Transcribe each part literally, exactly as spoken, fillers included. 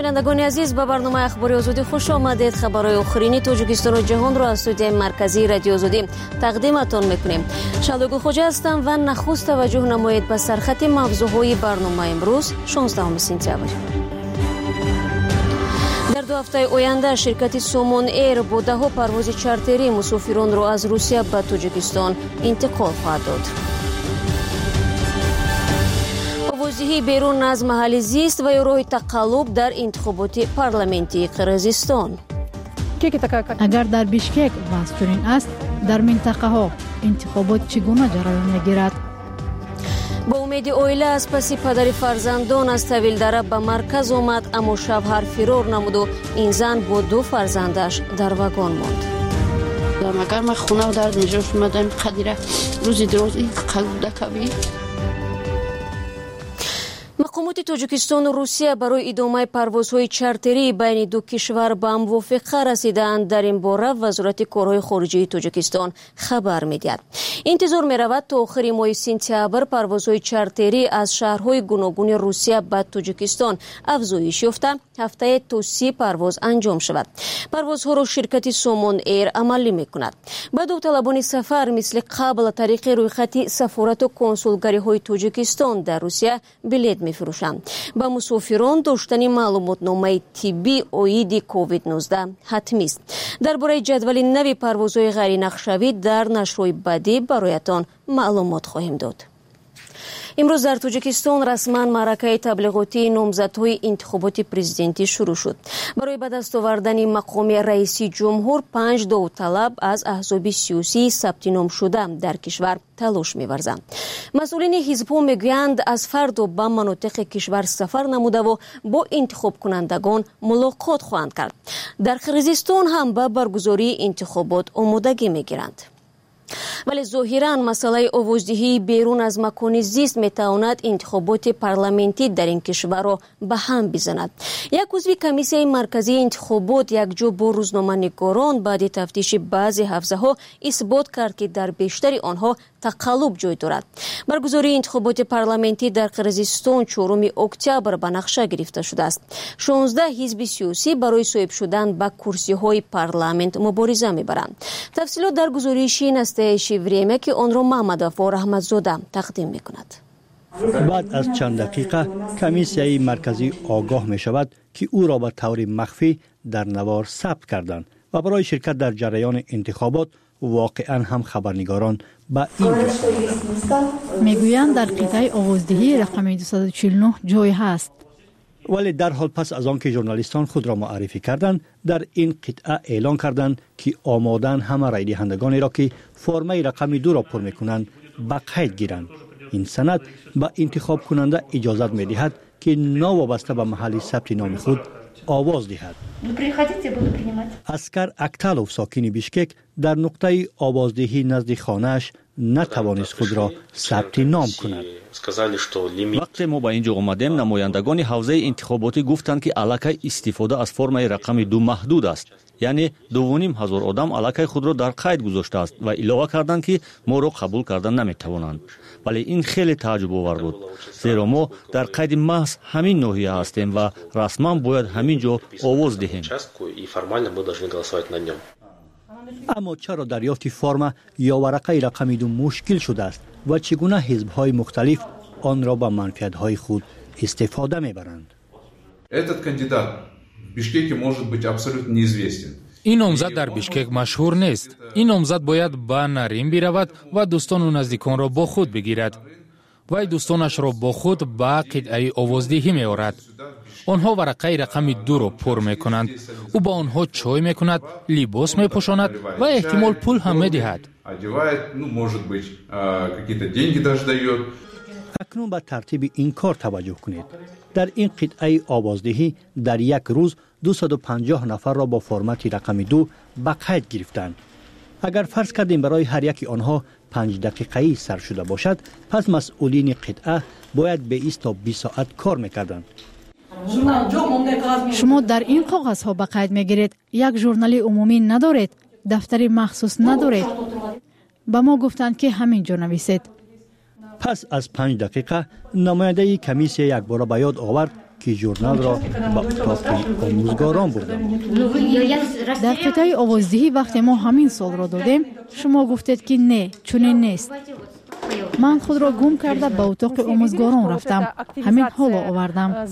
بینندگان عزیز به برنامه اخباری آزادی خوش آمدید. خبرهای آخرین تاجیکستان و جهان را از استودیوی مرکزی رادیو آزادی تقدیمتان میکنیم. شادوگل خوجا هستم و نخست توجه نمایید به سرخط موضوعهای برنامه امروز شانزدهم سپتامبر. در دو هفته آینده شرکت سومون ایر با ده ها پرواز چارتری مسافران را از روسیه به تاجیکستان انتقال خواهد داد. آوازدهی بیرون از محل زیست و راه تقلب در انتخابات پارلمانی قرقیزستان. اگر در بیشکک وضع چنین است، در منطقه ها انتخابات چگونه جریان میگیرد؟ با امید اویله از پس پدر فرزندان از طویلدره به مرکز آمد، اما شب فرار نمود و این زن با دو فرزندش در واگن ماند. مگر من خونه و در نجاش اومدم قدیره روزی درازی قلب دکوی. مقامات تاجیکستان و روسیه برای ادامه پروازهای چارتری بین دو کشور به موافقه رسیدند. در این باره وزارت کارهای خارجه تاجیکستان خبر می‌دهد انتظار می‌رود تا آخر ماه سپتامبر پروازهای چارتری از شهرهای گوناگون روسیه به تاجیکستان افزایش یافته هفته تا سی پرواز انجام شود. پروازها را شرکت سومون ایر عملی می‌کند. با داوطلبان سفر مثل قبل طریق رویخط سفارت و کنسولگری‌های تاجیکستان در روسیه بلیط می‌فروشند. با مسافران داشتن معلوماتنامه طبی عاید کووید نوزده حتمی است. درباره جدول نوی پروازهای غیر نقشه‌ای در نشرهای بعدی برایتان معلومات خواهیم داد. امروز در تاجیکستان رسما معرکه تبلیغاتی نامزدهای انتخابات پرزیدنتی شروع شد. برای به دست آوردن مقام رئیس جمهور پنج داوطلب از احزاب سیاسی ثبت نام شده در کشور تلاش می‌ورزند. مسئولین حزب‌ها میگویند از فردا به مناطق کشور سفر نموده و با انتخاب کنندگان ملاقات خواهند کرد. در قرقیزستان هم به برگزاری انتخابات آمادگی می‌گیرند. ولی ظاهراً مسئله آوازدهی بیرون از مکان زیست میتواند انتخابات پارلمانی در این کشور را به هم بزند. یک عضو کمیسیون مرکزی انتخابات یک جا با روزنامه‌نگاران بعد تفتیش بعضی حوزه ها اثبات کرد که در بیشتر آنها تقلب جای دارد. برگزاری انتخابات پارلمانی در قرقیزستان چهارم اکتبر به نقشه گرفته شده است. شانزده حزب سیاسی برای صاحب شدن به کرسی های پارلمان مبارزه میبرند. تفصیلات در گزارش نستایش وریمه که آن را محمد وفا رحمتزاده تقدیم میکند. بعد از چند دقیقه کمیسیون مرکزی آگاه می شود که او را به طور مخفی در نوار ثبت کردند و برای شرکت در جریان انتخابات واقعا هم خبرنگاران به این میگویند در قطعه آوازدهی رقم دویست و چهل و نه جای هست. ولی در حال پس از آن که ژورنالیستان خود را معرفی کردند، در این قطعه اعلان کردند که آمادن همه رای دهندگانی را که فرم رقم دو را پر میکنند به قید گیرند. این سند به انتخاب کننده اجازت میدهد که ناوابسته به محل ثبت نام خود آواز دهد. اسکر اکتالوف ساکن بیشکک در نقطه آوازدهی نزد خانه‌اش نتوانست خود را ثبت نام کند. وقتی ما با اینجا آمدیم نمایندگان حوزه انتخاباتی گفتند که الکی استفاده از فرم رقم دو محدود است. یعنی دو و نیم هزار آدم الکی خود را در قید گذاشته است و علاوه کردند که ما را قبول کردن نمیتوانند. ولی این خیلی تعجب آور بود، زیرا ما در قید محض همین ناحیه هستیم و رسما باید همین جا آواز دهیم. اما چرا دریافت فرم یا ورقه رقم دو مشکل شده است و چگونه حزب‌های مختلف آن را به منفعت‌های خود استفاده می‌برند؟ Этот кандидат в Бишкеке может быть абсолютно неизвестен. این نامزد در بیشکک مشهور نیست. این نامزد باید به نرین برود و دوستان و نزدیکان را با خود بگیرد. و دوستانش را با خود به قطعه آوازدهی می آورد. آنها ورقه رقم دو را پر می کنند. او با آنها چای می کند، لباس می پوشاند و احتمال پول هم می دهد. اکنون به ترتیب این کار توجه کنید. در این قطعه آوازدهی در یک روز دویست و پنجاه نفر را با فرمت رقم دو به قید گرفتند. اگر فرض کردیم برای هر یک آنها پنج دقیقه‌ای سر شده باشد، پس مسئولین قطعه باید به بیست تا بیست ساعت کار میکردند. شما در این کاغذ ها به قید میگیرید، یک ژورنال عمومی ندارید، دفتر مخصوص ندارید. به ما گفتند که همینجا نویسید. پس از پنج دقیقه نماینده کمیسیون یک بار به یاد آورد که ژورنال را به اتاق آموزگاران بردم. در قطعه آوازدهی وقتی ما همین سال را دادیم شما گفتید که نه چنین نیست. من خود را گم کرده به اتاق آموزگاران رفتم. همین حال آوردم.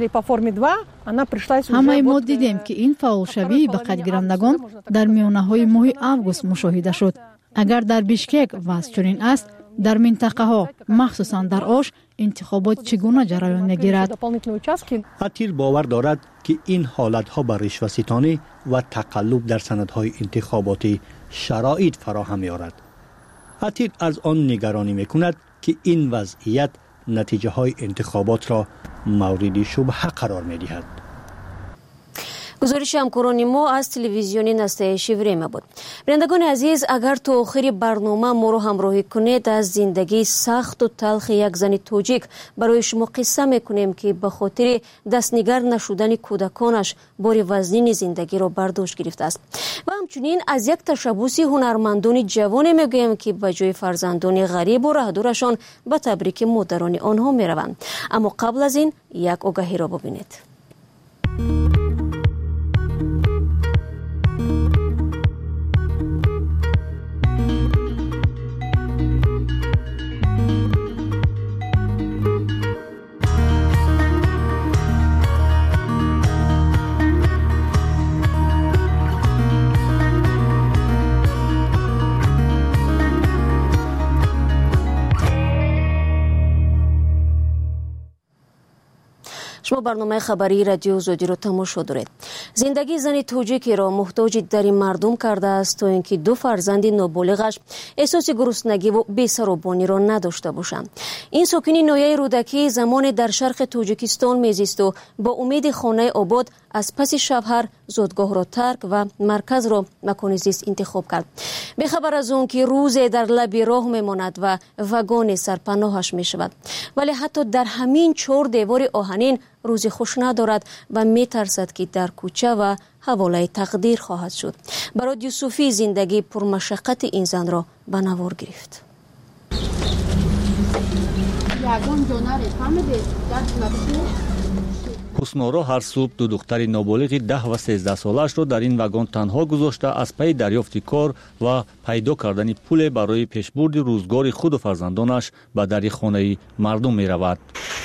همه ما دیدیم که این فعال شوی به قید گیرندگان در میانه های ماه آگوست مشاهده شد. اگر در بیشکک وضع چنین است، در منطقه ها مخصوصا در آش انتخابات چگونه جریان میگیرد؟ عطیل باور دارد که این حالت ها به رشوه‌ستانی و تقلب در سندهای انتخاباتی شرایط فراهم می‌آورد. عطیل از آن نگرانی میکند که این وضعیت نتیجه های انتخابات را مورد شبهه قرار می‌دهد. گزارش همکاران ما از تلویزیون نستایش وریمه بود. بینندگان عزیز، اگر تا آخر برنامه ما رو همراهی کنید، از زندگی سخت و تلخ یک زن توجیک برای شما قصه میکنیم که به خاطر دستنگر نشدن کودکانش بار وزنین زندگی را برداشت گرفته است. و همچنین از یک تشبوس هنرمندان جوان میگویم که به جای فرزندان غریب و رهدورشان به تبریک مادران آنها میروند. اما قبل از این یک آگهی را ببینید. شما برنامه خبری رادیو زودی رو تماشا دارید. زندگی زن توجیکی را محتاج دری مردم کرده است تا اینکه دو فرزند نابالغش احساس گرسنگی و بی‌سروبانی را نداشته باشند. این ساکن ناحیه رودکی زمان در شرق تاجیکستان میزیست و با امید خانه آباد از پس شوهر زادگاه را ترک و مرکز را مکان زیست انتخاب کرد. به خبر از اون که روز در لب راه میماند و وگان سرپناهش میشود، ولی حتی در همین چهار دیوار آهنین روزی خوش ندارد و میترسد که در کوچه و حواله تقدیر خواهد شد. برای یوسفی زندگی پرمشقت این زن را به نوار گرفت. حسنارا هر صبح دو دختر نابالغ ده و سیزده سالش را در این وگان تنها گذاشته از پی دریافت کار و پیدا کردن پول برای پیشبرد روزگار خود و فرزندانش به در خانه مردم می رود.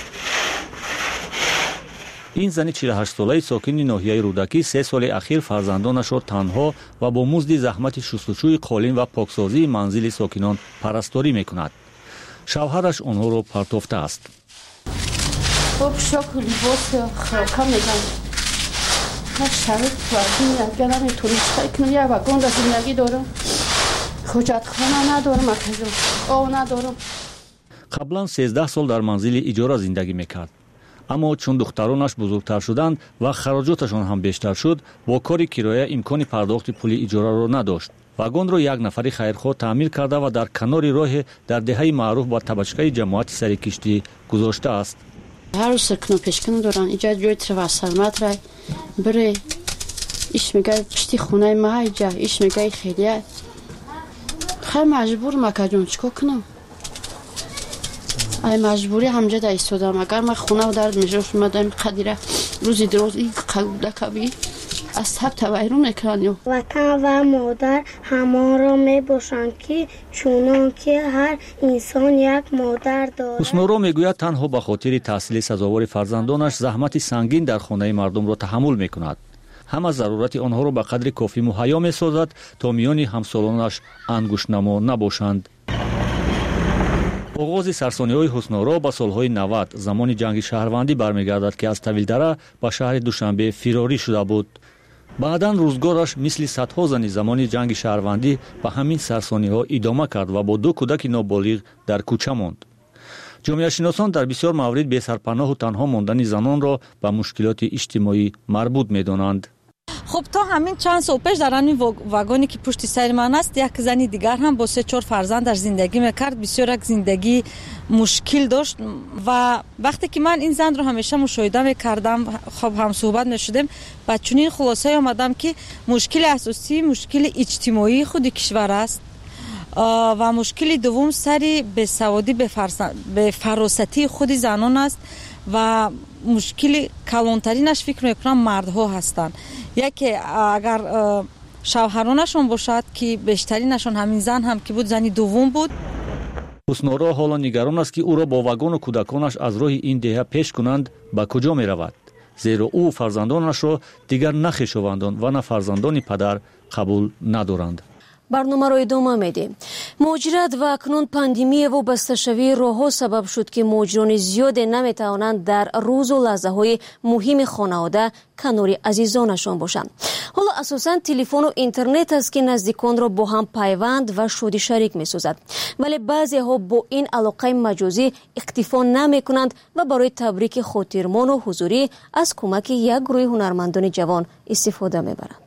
این زن چهل و هشت ساله ساکن ناحیه رودکی سه سال اخیر فرزندانش را تنها و با مزد زحمت شستشوی قالین و پاکسازی منزل ساکنان پرستاری می کند. شوهرش آنها را پرتافته است. خب شاک و لباس خاکا میگم هر شرط وقتی نگرم توریست کنم یه وگان در زندگی دارم، حجت خانه ندارم، آب ندارم. قبلا سیزده سال در منزل اجاره زندگی میکرد، اما چون دخترانش بزرگتر شدند و خراجاتشان هم بیشتر شد، با کار کرایه امکان پرداخت پول اجاره را نداشت. وگان را یک نفری خیرخواه تعمیر کرده و در کنار راه در دهه معروف با تبچکه جماعت سر کشتی گذاشته است. هر روز سکنو پیشکن دارن اینجا جوی تروسلمت رای بره ایش میگه پشتی خونه ما اینجا ایش میگه خیلیه خیلی مجبور مکه جون چکو کنم ای مجبوری همجا دا ایستادم. اگر من خونه و درد میجوش اومدم قدیره روزی دروز این قلوده کبی از سب تویرون میکنیم. وطن و مادر همان را میباشند که چونان که هر انسان یک مادر دارد. حسنارا میگوید تنها به خاطر تحصیل سزاوار فرزندانش زحمت سنگین در خانه مردم را تحمل میکند. هم از ضرورت آنها را به قدر کافی مهیا میسازد تا میان همسالانش انگشت‌نما نباشند. آغاز سرسانی‌های حسنارا به سالهای نود زمان جنگ شهروندی برمیگردد که از طویلدره به شهر دوشنبه فراری شده بود. بعداً روزگارش مثل صدها زن زمان جنگ شهروندی به همین سرسانی‌ها ادامه کرد و با دو کودک نابالغ در کوچه ماند. جامعه شناسان در بسیار موارد بی سرپناه و تنها ماندن زنان را به مشکلات اجتماعی مربوط می‌دانند. خب تا همین چند سال پیش در همین واگونی که پشت سر من است یک زنی دیگر هم با سه چهار فرزند در زندگی میکرد. بسیار یک زندگی مشکل داشت و وقتی که من این زن رو همیشه مشاهده میکردم، خب هم صحبت میشدیم، بعد چنین خلاصه آمدم که مشکل اساسی مشکل اجتماعی خود کشور است و مشکل دوم سری به سوادی به فراستی خود زنان است و мушкили калонтаринаш фикр мекунам мардҳо ҳастанд. яке агар шавҳаронашон бошад ки бештаринашон ҳамин зан ҳам ки буд зани дуввум буд. ҳуснора ҳоло нигарон аст ки ӯро бо вагону кӯдаконаш аз роҳи ин деҳа пеш кунанд ба куҷо меравад, зеро ӯ фарзандонашро дигар на хешовандон ва на фарзандони падар қабул надоранд. барномаро идома медиҳем. муҳоҷират ва акнун пандемия вобасташавии роҳҳо сабаб шуд ки муҳоҷирони зиёде наметавонанд дар рӯзу лаҳзаҳои муҳими хонавода канори азизонашон бошанд. ҳоло асосан телефону интернет аст ки наздиконро бо ҳам пайванд ва шодӣ шарик месозад. вале баъзеҳо бо ин алоқаи маҷозӣ иқтифо намекунанд ва барои табрики хотирмону ҳузурӣ аз кӯмаки як гурӯҳи ҳунармандони ҷавон истифода мебаранд.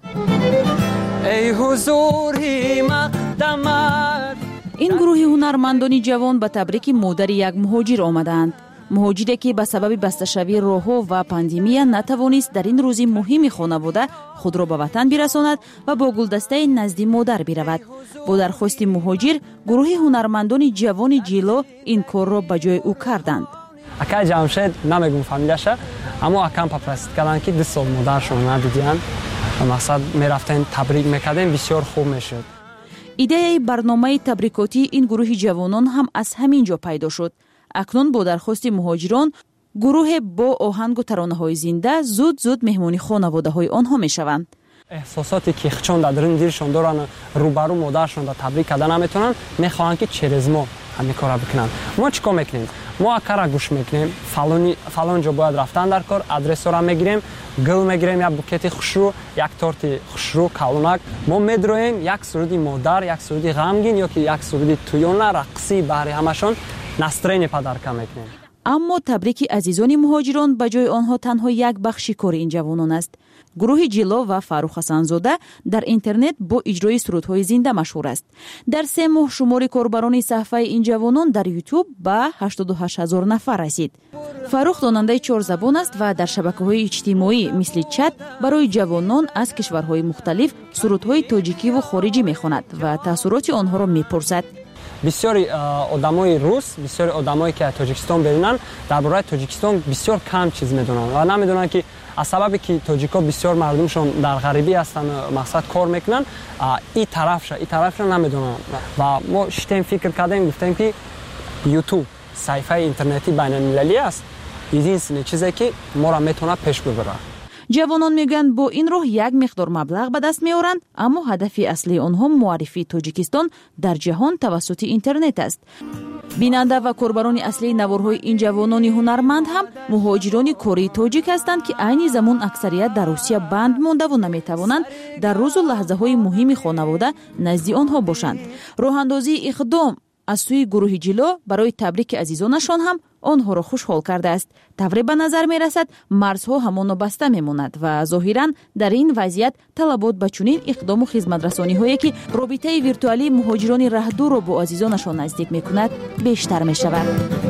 ин гурӯҳи ҳунармандони ҷавон ба табрики модари як муҳоҷир омаданд. муҳоҷире ки ба сабаби басташавии роҳҳо ва пандемия натавонист дар ин рӯзи муҳими хонавода худро ба ватан бирасонад ва бо гулдастаи назди модар биравад. бо дархости муҳоҷир гурӯҳи ҳунармандони ҷавони ҷило ин корро ба ҷои ӯ карданд. акай ҷамшед намегум фамилияша, аммо акам попросид карданд ки ду сол модаршон надидиянд. мақсад мерафтем табрик мекардем, бисёр хуб мешуд. идеяи барномаи табрикотии ин гурӯҳи ҷавонон ҳам аз ҳамин ҷо пайдо шуд. акнун бо дархости муҳоҷирон гурӯҳе бо оҳангу таронаҳои зинда зуд зуд меҳмони хонаводаҳои онҳо мешаванд. эҳсосоте ки хичон дар даруни дилшон доранд, рӯбару модаршон да табрик карда наметавонанд, мехоҳанд ки через мо ҳамин кора бикунанд. мо чӣ кор мекунем? мо акара гӯш мекунем, фалони фалон ҷо бояд рафтан дар кор, адресора мегирем, гул мегирем, як букети хушрӯ, як торти хушрӯ, калонак. мо медроем як суруди модар, як суруди ғамгин ё ки як суруди туёна, рақсӣ баҳри ҳамашон настроение падарка мекунем. аммо табрики азизони муҳоҷирон ба ҷои онҳо танҳо як бахши кори ин ҷавонон аст. гурӯҳи ҷило ва фарух ҳасанзода дар интернет бо иҷрои сурудҳои зинда машҳур аст. дар се моҳ шумори корбарони саҳфаи ин ҷавонон дар ютуб ба ҳаштоду ҳашт ҳазор нафар расид. фарух донандаи чорзабон аст ва дар шабакаҳои иҷтимоӣ мисли чат барои ҷавонон аз кишварҳои мухталиф сурудҳои тоҷикиву хориҷӣ мехонад ва таъссуроти онҳоро мепурсад. бисёри одамои рус, бисёри одамое ки аз Тоҷикистон берунанд, дар бораи Тоҷикистон бисёр кам чиз медонанд ва намедонанд ки аз сабабе ки тоҷико бисёр мардумшон дар ғарибӣ ҳастанд, мақсад кор мекунанд, и тарафша и тарафша намедонанд. ва мо шитем фикр кардем, гуфтем ки ютуб саҳифаи интернетии байналмилалӣ аст, единственное чизе ки моро метавонад пеш бибарад. ҷавонон мегӯянд бо ин роҳ як миқдор маблағ ба даст меоранд, аммо ҳадафи аслии онҳо муаррифии Тоҷикистон дар ҷаҳон тавассути интернет аст. бинанда ва корбарони аслии наворҳои ин ҷавонони ҳунарманд ҳам муҳоҷирони кории тоҷик ҳастанд ки айни замон аксарият дар Русия банд мондаву наметавонанд дар рӯзу лаҳзаҳои муҳими хонавода назди онҳо бошанд. роҳандозии иқдом аз сӯи гурӯҳи ҷило барои табрики азизонашон ҳам онҳоро хушҳол кардааст. тавре ба назар мерасад марзҳо ҳамоно баста мемонад ва зоҳиран дар ин вазъият талабот ба чунин иқдому хизматрасониҳое ки робитаи виртуалии муҳоҷирони раҳдурро бо азизонашон наздик мекунад бештар мешавад.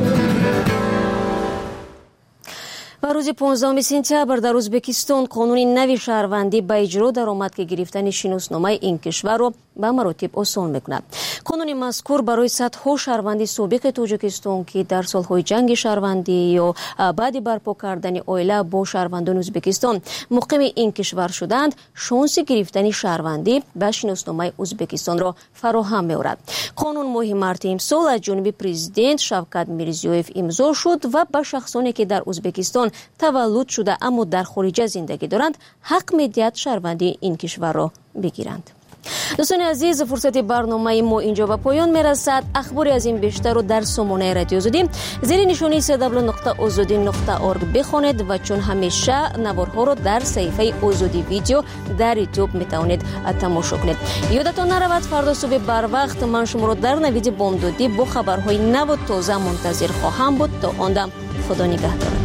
ва рӯзи понздаҳуми сентябр дар Ӯзбекистон қонуни нави шаҳрвандӣ ба иҷро даромад ки гирифтани шиносномаи ин кишварро ба маротиб осон мекунад. қонуни мазкур барои садҳо шаҳрванди собиқи Тоҷикистон ки дар солҳои ҷанги шаҳрвандӣ ё баъди барпо кардани оила бо шаҳрвандони Ӯзбекистон муқими ин кишвар шуданд, шонси гирифтани шаҳрвандӣ ба шиносномаи Ӯзбекистонро фароҳам меорад. қонун моҳи марти имсол аз ҷониби президент Шавкат Мирзиёев имзо шуд ва ба шахсоне ки дар Ӯзбекистон таваллуд шуда аммо дар хориҷа зиндагӣ доранд ҳақ медиҳад шаҳрвандии ин кишварро бигиранд. дӯстони азиз, фурсати барномаи мо инҷо ба поён мерасад. ахбори аз ин бештарро дар сомонаи радиозудӣ зери нишони эс дабл ю нуқта озодӣ нуқта орг бихонед ва чун ҳамеша наворҳоро дар саҳифаи Озодӣ видео дар ютуб метавонед тамошо кунед. ёдатон наравад, фардо субҳи барвақт ман шуморо дар навиди бомдодӣ бо хабарҳои наву тоза мунтазир хоҳам буд. то он дам худо нигаҳдорад.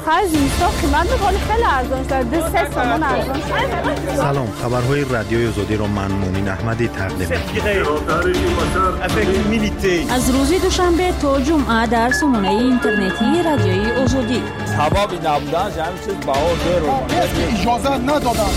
آخر زمستان قیمت میکنه خیلی ارزان شده سه سامان ارزان شده. سلام، خبرهای رادیوی آزادی را من مومین احمدی تقدیم می‌کنم. از روز دوشنبه تا جمعه در سامانه اینترنتی رادیوی آزادی. هوا نبودن همین چیز بهار اجازه ندادن.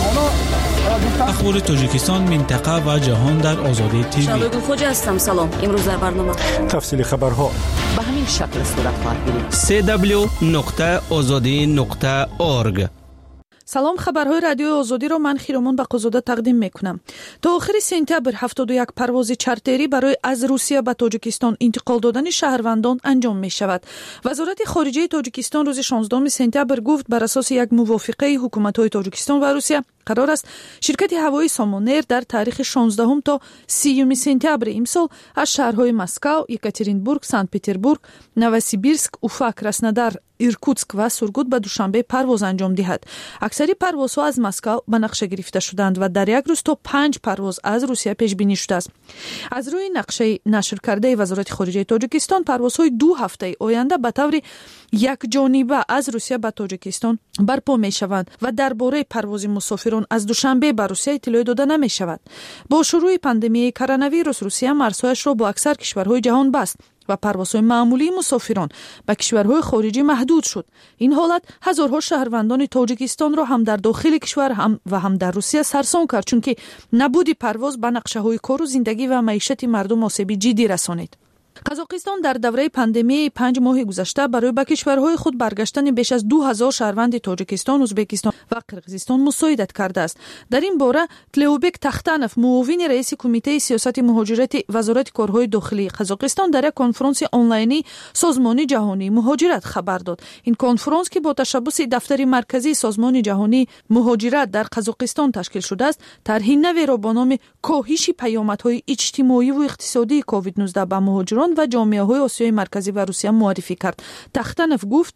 اخبار تاجیکستان، منطقه و جهان در آزادی تیوی. شادو خوجا هستم. سلام. امروز در برنامه تفصیل خبرها به همین شکل صورت خواهد گرفت. سی دبلیو نقطه آزادی نقطه اورگ. سلام، خبرهای رادیوی آزادی را من خیرمان بقازاده تقدیم میکنم. تا آخر سپتامبر هفتاد و یک پرواز چارتری برای از روسیه به تاجیکستان انتقال دادن شهروندان انجام می شود. وزارت خارجه تاجیکستان روز شانزدهم سپتامبر گفت بر اساس یک موافقه حکومت‌های تاجیکستان و روسیه قرار است شرکت هوایی سامونر در تاریخ شانزدهم تا سیوم سپتامبر امسال از شهرهای مسکو، یکاترینبورگ، سنت پتربورگ، نووسیبیرسک، اوفا، کراسنودار، ایرکوتسک و سورگوت به دوشنبه پرواز انجام دهد. اکثری پروازها از مسکو به نقشه گرفته شدند و در یک روز تا پنج پرواز از روسیه پیش بینی شده است. از روی نقشه نشر کرده وزارت خارجه تاجیکستان پروازهای دو هفته آینده به طور یک جانبه از روسیه به تاجیکستان برپا می شوند و درباره پرواز مسافران از دوشنبه به روسیه اطلاع داده نمی شود. با شروع پاندمی کرونا ویروس روسیه مرزهایش را با اکثر کشورهای جهان بست و پروازهای معمولی مسافران به کشورهای خارجی محدود شد. این حالت هزارها شهروندان تاجیکستان را هم در داخل کشور هم و هم در روسیه سرسام کرد، چون که نبود پرواز به نقشه‌های کار و زندگی و معیشت مردم آسیب جدی رسانید. قزاقستان در دوره پاندمی پنج ماه گذشته برای به کشورهای خود برگشتن بیش از دو هزار شهروند تاجیکستان، ازبکستان و قرقیزستان مساعدت کرده است. در این باره تلئوبک تختانف، معاون رئیس کمیته سیاست مهاجرت وزارت کارهای داخلی قزاقستان، در یک کنفرانس آنلاینی سازمان جهانی مهاجرت خبر داد. این کنفرانس که با تشبث دفتر مرکزی سازمان جهانی مهاجرت در قزاقستان تشکیل شده است، طرح نوی را با نام کاهش پیامدهای اجتماعی و اقتصادی کووید نوزده به مهاجران و جامعه های آسیای مرکزی و روسیه معرفی کرد. تختانف گفت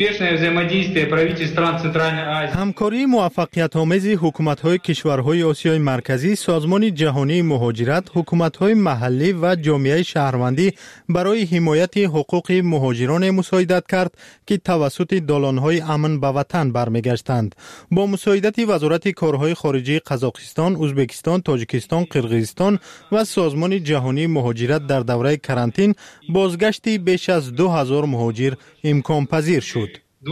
همکاری موفقیت آمیز حکومت‌های کشورهای آسیای مرکزی، سازمان جهانی مهاجرت، حکومت‌های محلی و جامعه شهروندی برای حمایت حقوق مهاجران مساعدت کرد که توسط دالان‌های امن به وطن برمیگشتند. با مساعدت وزارت کارهای خارجه قزاقستان، ازبکستان، تاجیکستان، قرقیزستان و سازمان جهانی مهاجرت در دوره کرانتین بازگشتی بیش از دو هزار مهاجر امکان پذیر شد.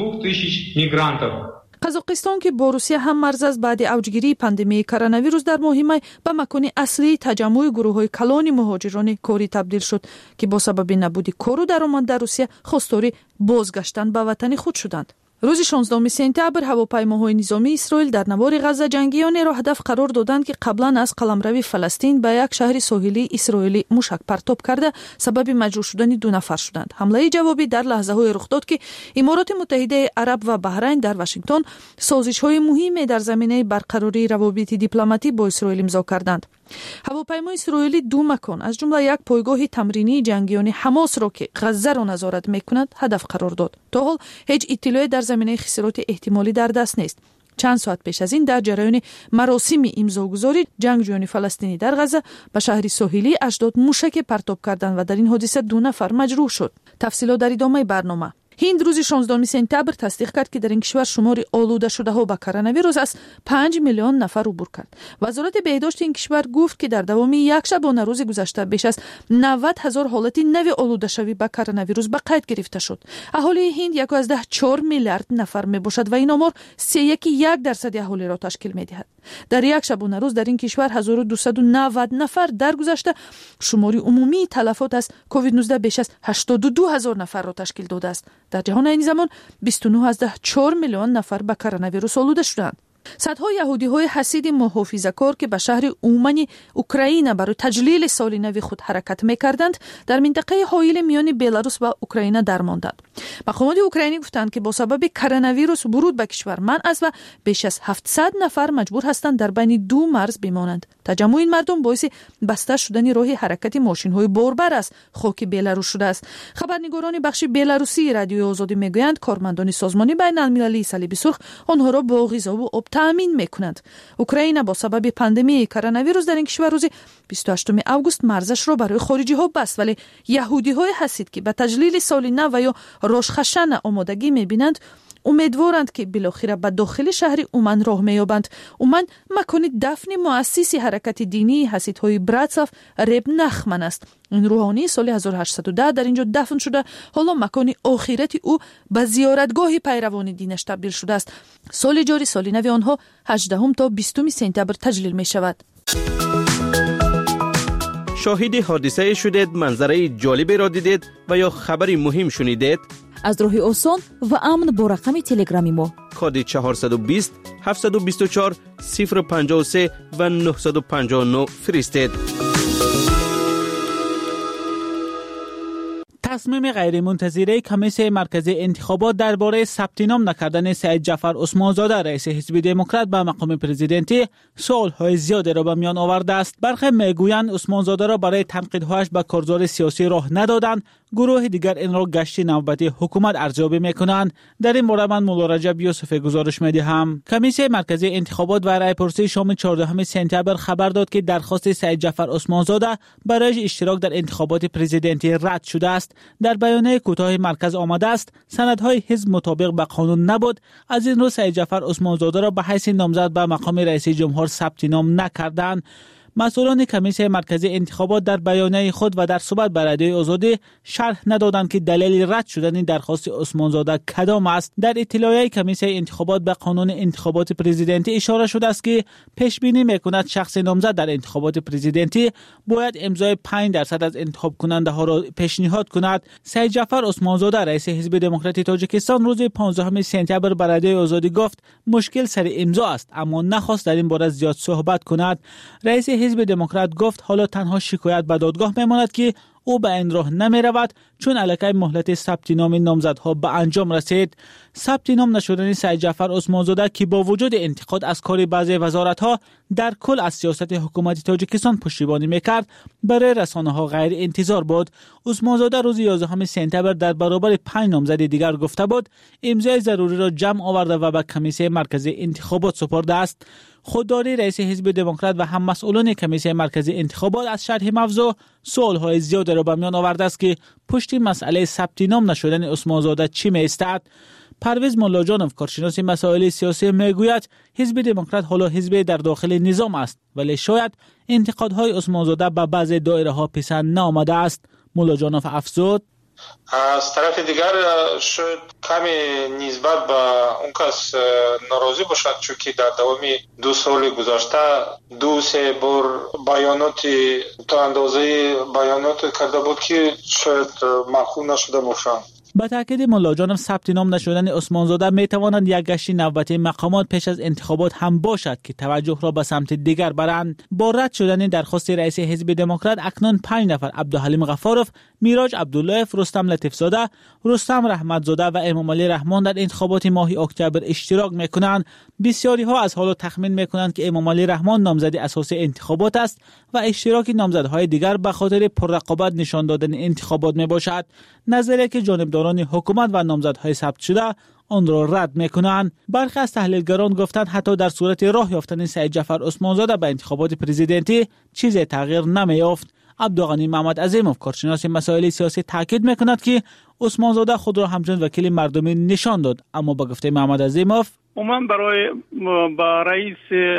قزاقستان که با روسیه هم مرز است، بعد اوجگیری پاندمی کرونا ویروس در ماه می به مکان اصلی تجمع گروه‌های کلان مهاجران کاری تبدیل شد که با سبب نبود کار و درآمد در روسیه خواستار بازگشتن به وطن خود شدند. روز شانزدهم سپتامبر هواپیماهای نظامی اسرائیل در نوار غزه جنگیانی را هدف قرار دادند که قبلا از قلمرو فلسطین به یک شهر ساحلی اسرائیلی موشک پرتاب کرده سبب مجروح شدن دو نفر شدند. حمله جوابی در لحظه های رخ داد که امارات متحده عرب و بحرین در واشنگتن سازش های مهمی در زمینه برقراری روابط دیپلماتی با اسرائیل امضا کردند. هواپیمای اسرائیلی دو مکان از جمله یک پایگاه تمرینی جنگیان حماس را که غزه را نظارت میکند هدف قرار داد. تا حال هیچ اطلاعی در زمینه خسارات احتمالی در دست نیست. چند ساعت پیش از این در جریان مراسم امضاگذاری جنگجویان فلسطینی در غزه به شهر ساحلی اشدود موشک پرتاب کردند و در این حادثه دو نفر مجروح شد. تفصیلات در ادامه برنامه. هند روز شانزدهم سپتامبر تصدیق کرد که در این کشور شمار آلوده شده ها با کرونا ویروس از پنج میلیون نفر عبور کرد. وزارت بهداشت این کشور گفت که در دوام یک شبانه روز گذشته بیش از نود هزار حالت نو آلوده شوی با کرونا ویروس به قید گرفته شد. اهالی هند یک از ده چهار میلیارد نفر می باشد و این آمار سه یک یک درصد اهالی را تشکیل می دهد. در یک شبانه روز در این کشور هزار و دویست و نود نفر در گذشته شماری عمومی تلفات از کووید نوزده بیش از هشتاد و دو هزار نفر را تشکیل داده است. در جهان این زمان بیست و نه از ده چهار میلیون نفر به کرونا ویروس آلوده شدند. صدها یهودی های حسید محافظه‌کار که به شهر اومن اوکراین برای تجلیل سال نو خود حرکت می‌کردند در منطقه حائل میان بلاروس و اوکراین درماندند. مقامات اوکراینی گفتند که با سبب کرونا ویروس ورود به کشور منع است و بیش از هفتصد نفر مجبور هستند در بین دو مرز بمانند. تجمع این مردم باعث بسته شدن راه حرکت ماشین‌های باربر است خاک بلاروس شده است. خبرنگاران بخش بلاروسی رادیوی آزادی میگویند کارمندان سازمان بین‌المللی صلیب سرخ آنها را با غذا و آب تامین میکنند. اوکراین با سبب پاندمی کرونا ویروس در این کشور روز بیست و هشتم آگوست مرزش را برای خارجی ها بست، ولی یهودی های حسید که به تجلیل سال نو و یا روش خشن آمادگی میبینند امیدوارند که بالاخره به داخل شهر اومن راه می‌یابند. اومن مکان دفن مؤسس حرکت دینی حسیدهای براتساف رب نخمن است. این روحانی سال هزار و هشتصد و ده در اینجا دفن شده. حالا مکان آخرت او به زیارتگاه پیروان دینش تبدیل شده است. سال جاری سال نو آنها هجدهم تا بیستم سپتامبر تجلیل می شود. شاهد حادثه شدید، منظره جالبی را دیدید و یا خبری مهم شنیدید؟ از راه آسان و امن با رقم تلگرامی ما کد چهارصد و بیست هفتصد و بیست و چهار صفر پنجاه و سه و نهصد و پنجاه و نه فرستید. تصمیم غیرمنتظره کمیسیون مرکزی انتخابات درباره ثبت نام نکردن سعید جعفر عثمانزاده رئیس حزب دموکرات به مقام پرزیدنتی سوالهای زیادی را به میان آورده است. برخی میگویند عثمانزاده را برای تنقیدهایش به کارزار سیاسی راه ندادند. گروه دیگر این را گشت نوبتی حکومت ارزیابی میکنند. در این باره من مولا رجب یوسف گزارش میدهم. کمیسیون مرکزی انتخابات و رایپرسی شام چهاردهم سپتامبر خبر داد که درخواست سعید جعفر عثمانزاده برای اشتراک در انتخابات پرزیدنتی رد شده است. در بیانیه کوتاه مرکز آمده است سندهای حزب مطابق به قانون نبود. از این رو سعید جعفر عثمانزاده را به حیث نامزد به مقام رئیس جمهور ثبت نام نکردند. مسئولان کمیسیون مرکزی انتخابات در بیانیه خود و در صحبت با رادیوی آزادی شرح ندادند که دلیل رد شدن درخواست عثمانزاده کدام است. در اطلاعیه کمیسیون انتخابات به قانون انتخابات پرزیدنتی اشاره شده است که پیش بینی میکند شخص نامزد در انتخابات پرزیدنتی باید امضای پنج درصد از انتخاب کننده ها را پیشنهاد کند. سعید جعفر عثمانزاده رئیس حزب دموکراتی تاجیکستان روز پانزدهم سپتامبر به رادیوی آزادی گفت مشکل سر امضا است، اما نخواست در این باره زیاد صحبت کند. رئیس حزب دموکرات گفت حالا تنها شکایت به دادگاه میماند که او به این راه نمی رود چون علاقه مهلت ثبت نام نامزدها به انجام رسید. ثبت نام نشدن سعید جعفر عثمانزاده که با وجود انتقاد از کار بعضی وزارت‌ها در کل از سیاست حکومت تاجیکستان پشتیبانی میکرد برای رسانه‌ها غیر انتظار بود. عثمانزاده روز یازدهم سپتامبر در برابر پنج نامزد دیگر گفته بود امضای ضروری را جمع آورده و به کمیسیون مرکزی انتخابات سپرده است. خودداری رئیس حزب دموکرات و هم مسئولان کمیسیون مرکزی انتخابات از شرح موضوع سوال‌های زیاد را به میان آورده است که پشت مسئله ثبت نام نشدن عثمانزاده چی می‌ایستد. پرویز ملاجانوف کارشناس مسائل سیاسی میگوید حزب دموکرات حالا حزب در داخل نظام است ولی شاید انتقادهای عثمانزاده به بعضی دایره‌ها پسند نآمده است. ملاجانوف افزود از طرف دیگر شاید کمی نسبت به اون کس ناراضی باشد چون که در دوام دو سال گذشته دو سه بار بیانات تا اندازه بیانات کرده بود که شاید مفهوم نشده باشند. با تاکید ملاجانم ثبت نام نشدن عثمانزاده می توانند یک گشت نوبتی مقامات پیش از انتخابات هم باشد که توجه را به سمت دیگر برند. با رد شدن درخواست رئیس حزب دموکرات اکنون پنج نفر عبدالحلیم غفاروف، میراج عبداللهف، رستم لطیفزاده، رستم رحمتزاده و امام علی رحمان در انتخابات ماه اکتبر اشتراک میکنند. بسیاری ها از حالا تخمین میکنند که امام علی رحمان نامزد اساسی انتخابات است و اشتراک نامزدهای دیگر به خاطر پررقابت نشان دادن انتخابات میباشد. نظریه که جانبداران حکومت و نامزدهای ثبت شده آن را رد میکنند. برخی از تحلیلگران گفتند حتی در صورت راه یافتن سعید جعفر عثمانزاده به انتخابات پرزیدنتی چیزی تغییر نمیافت. عبدالغنی محمد عظیموف کارشناس مسائل سیاسی تاکید میکند که عثمانزاده خود را همچون وکیل مردمی نشان داد، اما با گفته محمد عظیموف عموما برای با رئیس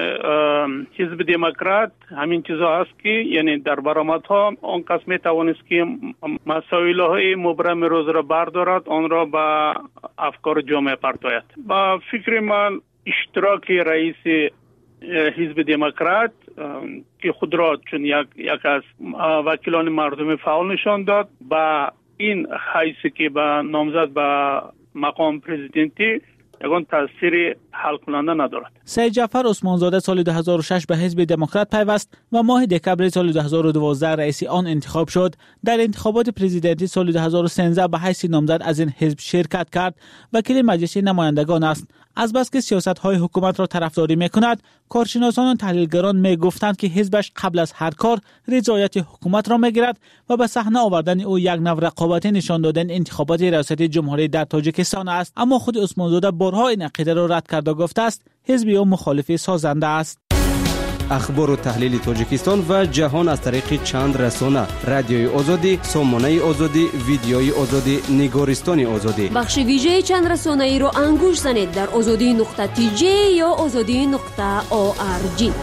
حزب دموکرات همین چیزا هست که یعنی در برآمدها آن کس می توانست که مسائل های مبرم روز را بردارد، آن را به افکار جامعه پرتاید. با فکر من اشتراک رئیس حزب دموکرات که خود را چون یک یک از وکیلان مردم فعال نشان داد با این حیثی که به نامزد به مقام پرزیدنتی یگان تاثیر حل کننده ندارد. سعید جعفر عثمانزاده سال دو هزار و شش به حزب دموکرات پیوست و ماه دکبر سال دو هزار و دوازده رئیس آن انتخاب شد. در انتخابات پرزیدنتی سال دو هزار و سیزده به حیث نامزد از این حزب شرکت کرد. وکیل مجلس نمایندگان است. از بس که سیاست‌های حکومت را طرفداری می‌کند، کارشناسان و تحلیلگران می‌گفتند که حزبش قبل از هر کار رضایت حکومت را می‌گیرد و به صحنه آوردن او یک نوع رقابتی نشان دادن انتخابات ریاست جمهوری در تاجیکستان است. اما خود عثمانزاده بارها این عقیده را رد کرد و گفته است حزب او مخالف سازنده است. اخبار و تحلیل تاجیکستان و جهان از طریق چند رسانه: رادیوی آزادی، سامانه آزادی، ویدیوی آزادی، نگارستان آزادی. بخش ویژه چند رسانه ای را انگوش زنید در آزادی نقطه تی جی یا آزادی نقطه او آر جی.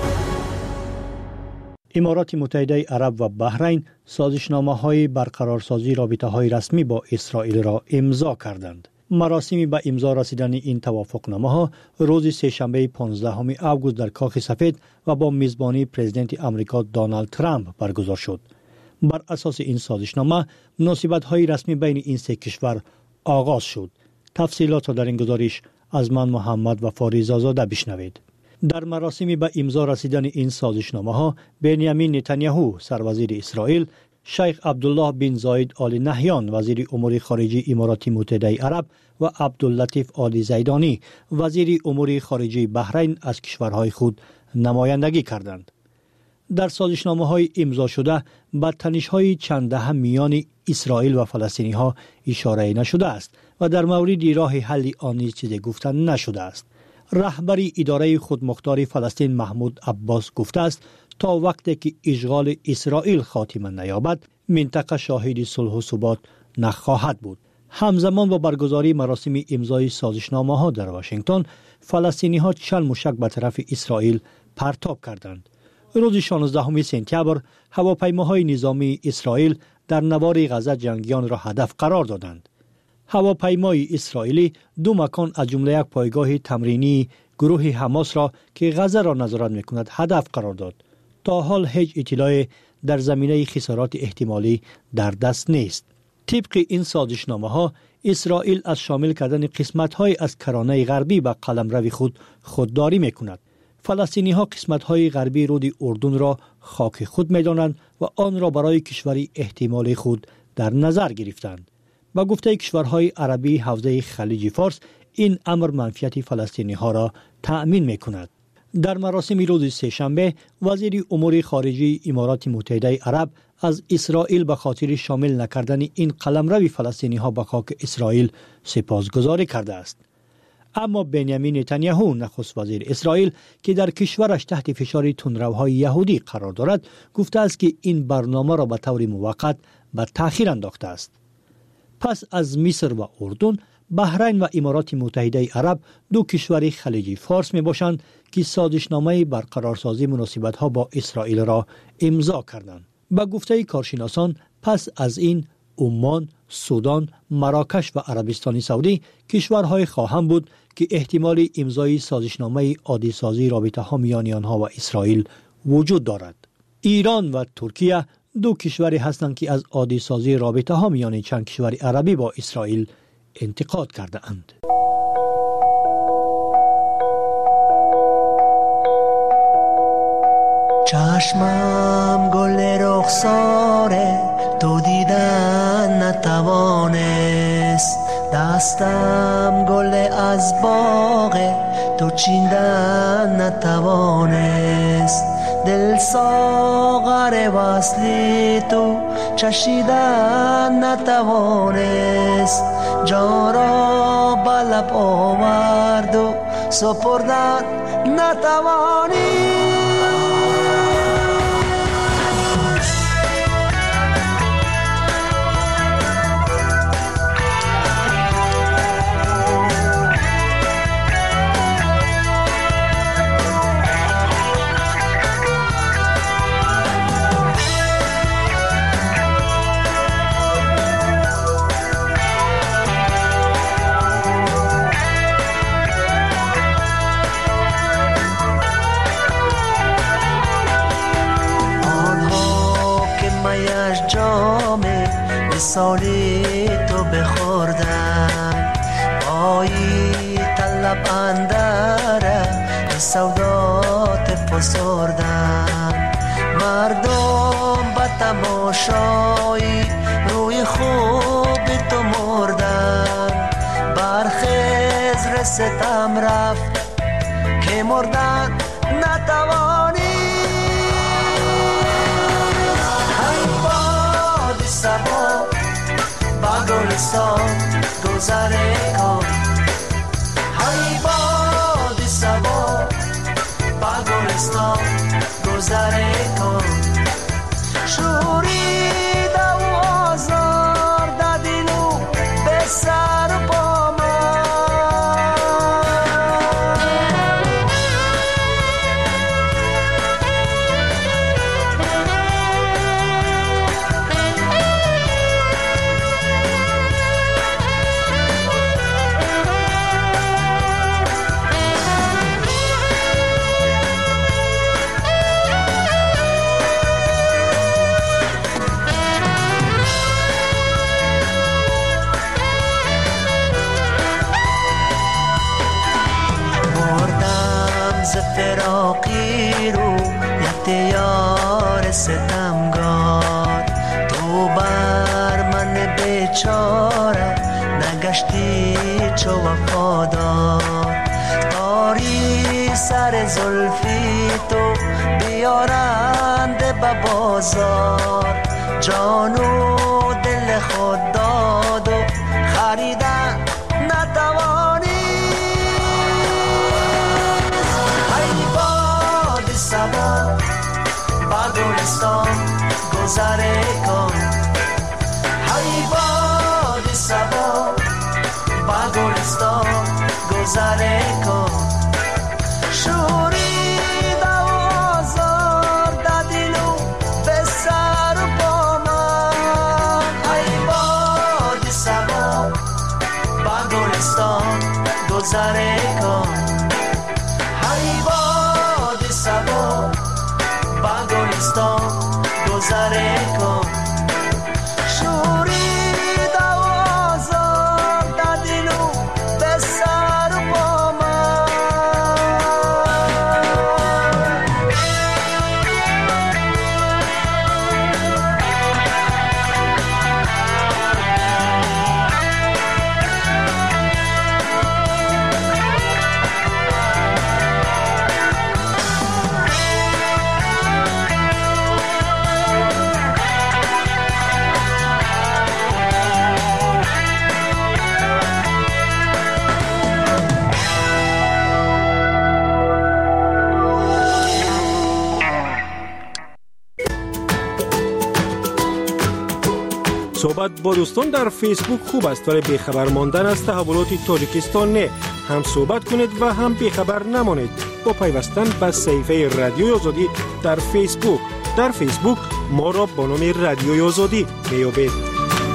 امارات متحده عرب و بحرین سازشنامه‌های برقرارسازی رابطه‌های رسمی با اسرائیل را امضا کردند. مراسمی به امضا رسیدن این توافقنامه‌ها روز سه‌شنبه پانزدهم آگوست در کاخ سفید و با میزبانی پرزیدنت آمریکا دونالد ترامپ برگزار شد. بر اساس این سازشنامه مناسبت‌های رسمی بین این سه کشور آغاز شد. تفصیلات را در این گزارش از من محمد و فاریز آزاده بشنوید. در مراسمی به امضا رسیدن این سازشنامه‌ها بنیامین نتانیاهو سروزیر اسرائیل، شیخ عبدالله بن زاید آل نهیان وزیر امور خارجه امارات متحده عرب و عبداللطیف آل زیدانی وزیر امور خارجه بحرین از کشورهای خود نمایندگی کردند. در سازشنامه‌های امضا شده به تنش‌های چند دهه میان اسرائیل و فلسطینی‌ها اشاره نشده است و در مورد راه حل آن نیز چیزی گفته نشده است. رهبری اداره خودمختار فلسطین محمود عباس گفته است تا وقتی که اشغال اسرائیل خاتمه نیابد منطقه شاهد صلح و ثبات نخواهد بود. همزمان با برگزاری مراسم امضای سازشنامه‌ها در واشنگتن، فلسطینی‌ها چند موشک به طرف اسرائیل پرتاب کردند. روز شانزدهم سپتامبر هواپیماهای نظامی اسرائیل در نوار غزه جنگیان را هدف قرار دادند. هواپیمای اسرائیلی دو مکان از جمله یک پایگاه تمرینی گروه حماس را که غزه را نظارت می‌کند هدف قرار داد. تا حال هیچ اطلاع در زمینه خسارات احتمالی در دست نیست. طبق این سازشنامه‌ها اسرائیل از شامل کردن قسمت‌های از کرانه غربی به قلمرو خود خودداری می‌کند. فلسطینی‌ها قسمت‌های غربی رود اردن را خاک خود می‌دانند و آن را برای کشوری احتمالی خود در نظر گرفتند. با گفته کشورهای عربی حوزه خلیج فارس این امر منفعت فلسطینی‌ها را تأمین می‌کند. در مراسم روز سه‌شنبه وزیر امور خارجه امارات متحده عرب از اسرائیل به خاطر شامل نکردن این قلمرو فلسطینی‌ها به خاک اسرائیل سپاسگزاری کرده است. اما بنیامین نتانیاهو نخست وزیر اسرائیل که در کشورش تحت فشار تندروهای یهودی قرار دارد گفته است که این برنامه را به طور موقت به تأخیر انداخته است. پس از مصر و اردن، بحرین و امارات متحده عرب دو کشور خلیج فارس می باشند که سازشنامه برقرارسازی مناسبت‌ها با اسرائیل را امضا کردند. با گفته کارشناسان پس از این عمان، سودان، مراکش و عربستان سعودی کشورهای خواهند بود که احتمال امضای سازشنامه عادی سازی رابطه ها میان آنها و اسرائیل وجود دارد. ایران و ترکیه دو کشوری هستند که از عادی سازی رابطه ها میان چند کشور عربی با اسرائیل انتقاد کرده اند. چشمم گل رخساره تو دیدن نتوانست، دستم گل از باغ تو چیندن نتوانست، دل ساغر وصلی تو چشیدن نتوانست، جان را به لب آورد و سپردن نتوانست. سالی تو بخوردن پایی طلب اندره به سودات پسردن، مردم به تماشایی روی خوب تو مردن، برخیز رستم رفت که مردن نتوانی. سبا با گلستان گذره کن، های باد سبا با گلستان فراقی رو یت یار ستمگار تو بر من بیچاره نگشتی چو وفادار داری سر زلفی تو بیارند به بازار جانو دل خود داد و خریدن نتوانی ای باد سبا با گلستان گذره کن ای باد سبا با گلستان گذره کن شوری گذره کن ای باد سبا با گلستان گذره کن شوری دوازار دادیلو به سر با من صحبت با دوستان در فیسبوک خوب است ولی بیخبر ماندن از تحولات تاجیکستان نه. هم صحبت کنید و هم بیخبر نمانید با پیوستن به صفحه رادیوی آزادی در فیسبوک. در فیسبوک ما را با نام رادیوی آزادی میابید.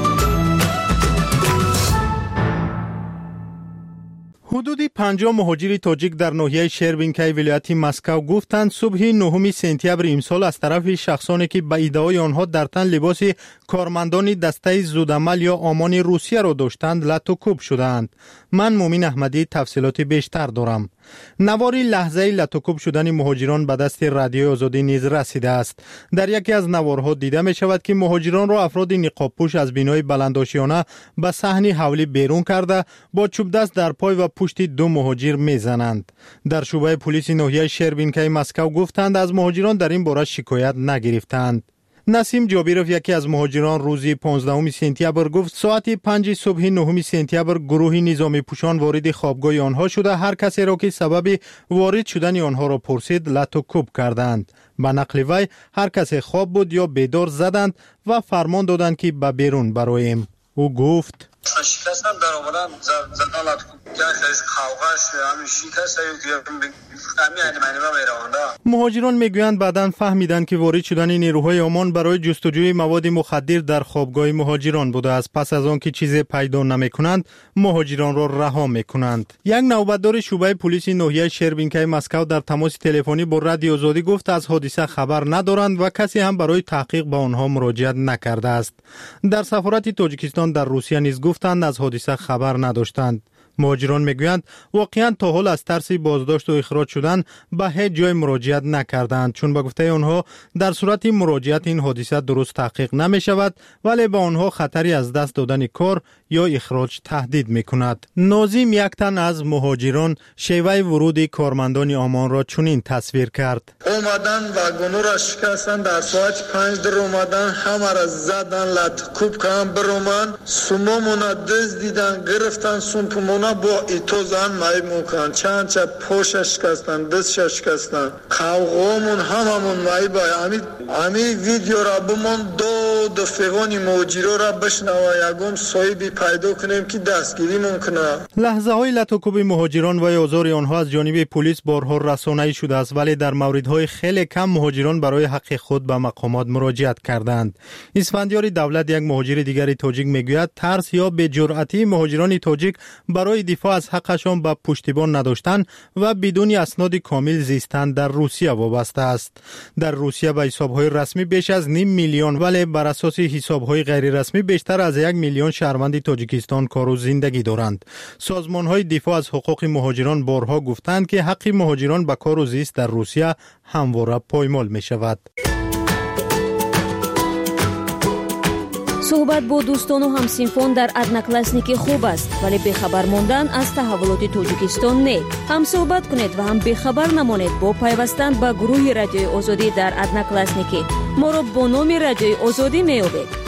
حدود پنجاه مهاجر تاجیک در ناحیه شربینکی ولایت مسکو گفتند صبح نهم سپتامبر امسال از طرف شخصانی که به ادعای آنها در تن لباس کارمندان دسته زودعمل یا آمان روسیه را داشتند لطوکوب شدند. من مومن احمدی تفصیلات بیشتر دارم. نواری لحظه لطوکوب شدن مهاجران به دست رادیوی آزادی نیز رسیده است. در یکی از نوارها دیده می شود که مهاجران را افراد نقاب پوش از بینای بلندآشیانه به صحن حولی بیرون کرده با چوب دست در پای و پشت دو مهاجر میزنند. در شعبه پلیس ناحیه شربینکی مسکو گفتند از مهاجران در این باره شکایت نگرفتند. نسیم جابیروف یکی از مهاجران روزی پانزدهم سپتامبر گفت ساعت پنج صبح نهم سپتامبر گروهی نظامی پوشان وارد خوابگاه آنها شده هر کسی را که سبب وارد شدن آنها را پرسید لطوکوب کردند. به نقل وی هر کسی خواب بود یا بیدار زدند و فرمان دادند که به بیرون برایم. او گفت شکستم در آمدم زدن لطوکوب که خواه همین شکست مهاجران میگویند بعداً فهمیدند که وارد شدن نیروهای آمان برای جستجوی مواد مخدر در خوابگاه مهاجران بوده است. پس از آن که چیزی پیدا نمیکنند مهاجران را رها میکنند. یک نوبتدار شعبه پلیس ناحیه شربینکی مسکو در تماس تلفنی با رادیو آزادی گفت از حادثه خبر ندارند و کسی هم برای تحقیق به آنها مراجعت نکرده است. در سفارت تاجیکستان در روسیه نیز گفتند از حادثه خبر نداشتند. مهاجران میگویند واقعا تا حال از ترس بازداشت و اخراج شدن به هیچ جای مراجعت نکردند، چون به گفته آنها در صورت مراجعت این حادثه درست تحقیق نمی شود ولی به آنها خطری از دست دادن کار یا اخراج تهدید میکند. ناظم یک تن از مهاجران شیوه ورود کارمندان آمان را چنین تصویر کرد. اومدن واگونو را شکستن، در ساعت پنج در اومدن همه را زدن لطوکوب کردن برومن، سومومونا دزدیدن گرفتن سومپومونا با ایتوزن مایمون کردن، چند چه پوش شکستن دست شکستن قوقومون هممون مای بای امی امی ویدیو را بمون دو دفعانی مهاجرا را بشنوه یگم صاحبی پیدا کنیم که دستگیری ممکنه. لحظه های لطوکوب مهاجران و آزار آنها از جانب پلیس بارها رسانه‌ای شده است، ولی در موردهای خیلی کم مهاجران برای حق خود به مقامات مراجعت کردند. اسفندیار دولت یک مهاجر دیگری تاجیک میگوید ترس یا بی‌جرأتی مهاجران تاجیک برای دفاع از حقشان به پشتیبان نداشتن و بدون اسناد کامل زیستن در روسیه وابسته است. در روسیه به حسابهای رسمی بیش از نیم میلیون ولی بر اساس حساب‌های غیررسمی بیشتر از یک میلیون شهروند تاجیکستان کار و زندگی دارند. سازمان‌های دفاع از حقوق مهاجران بارها گفتند که حق مهاجران به کار و زیست در روسیه همواره پایمال می‌شود. صحبت با دوستان و همسینفون در ادناکلاسنیکی خوب است، ولی بخبر موندن از تحولات تاجیکستان نه. هم صحبت کنید و هم بخبر نمانید با پیوستن به گروه رادیوی آزادی در ادناکلاسنیکی. ما را با نام رادیوی آزادی می‌یابید.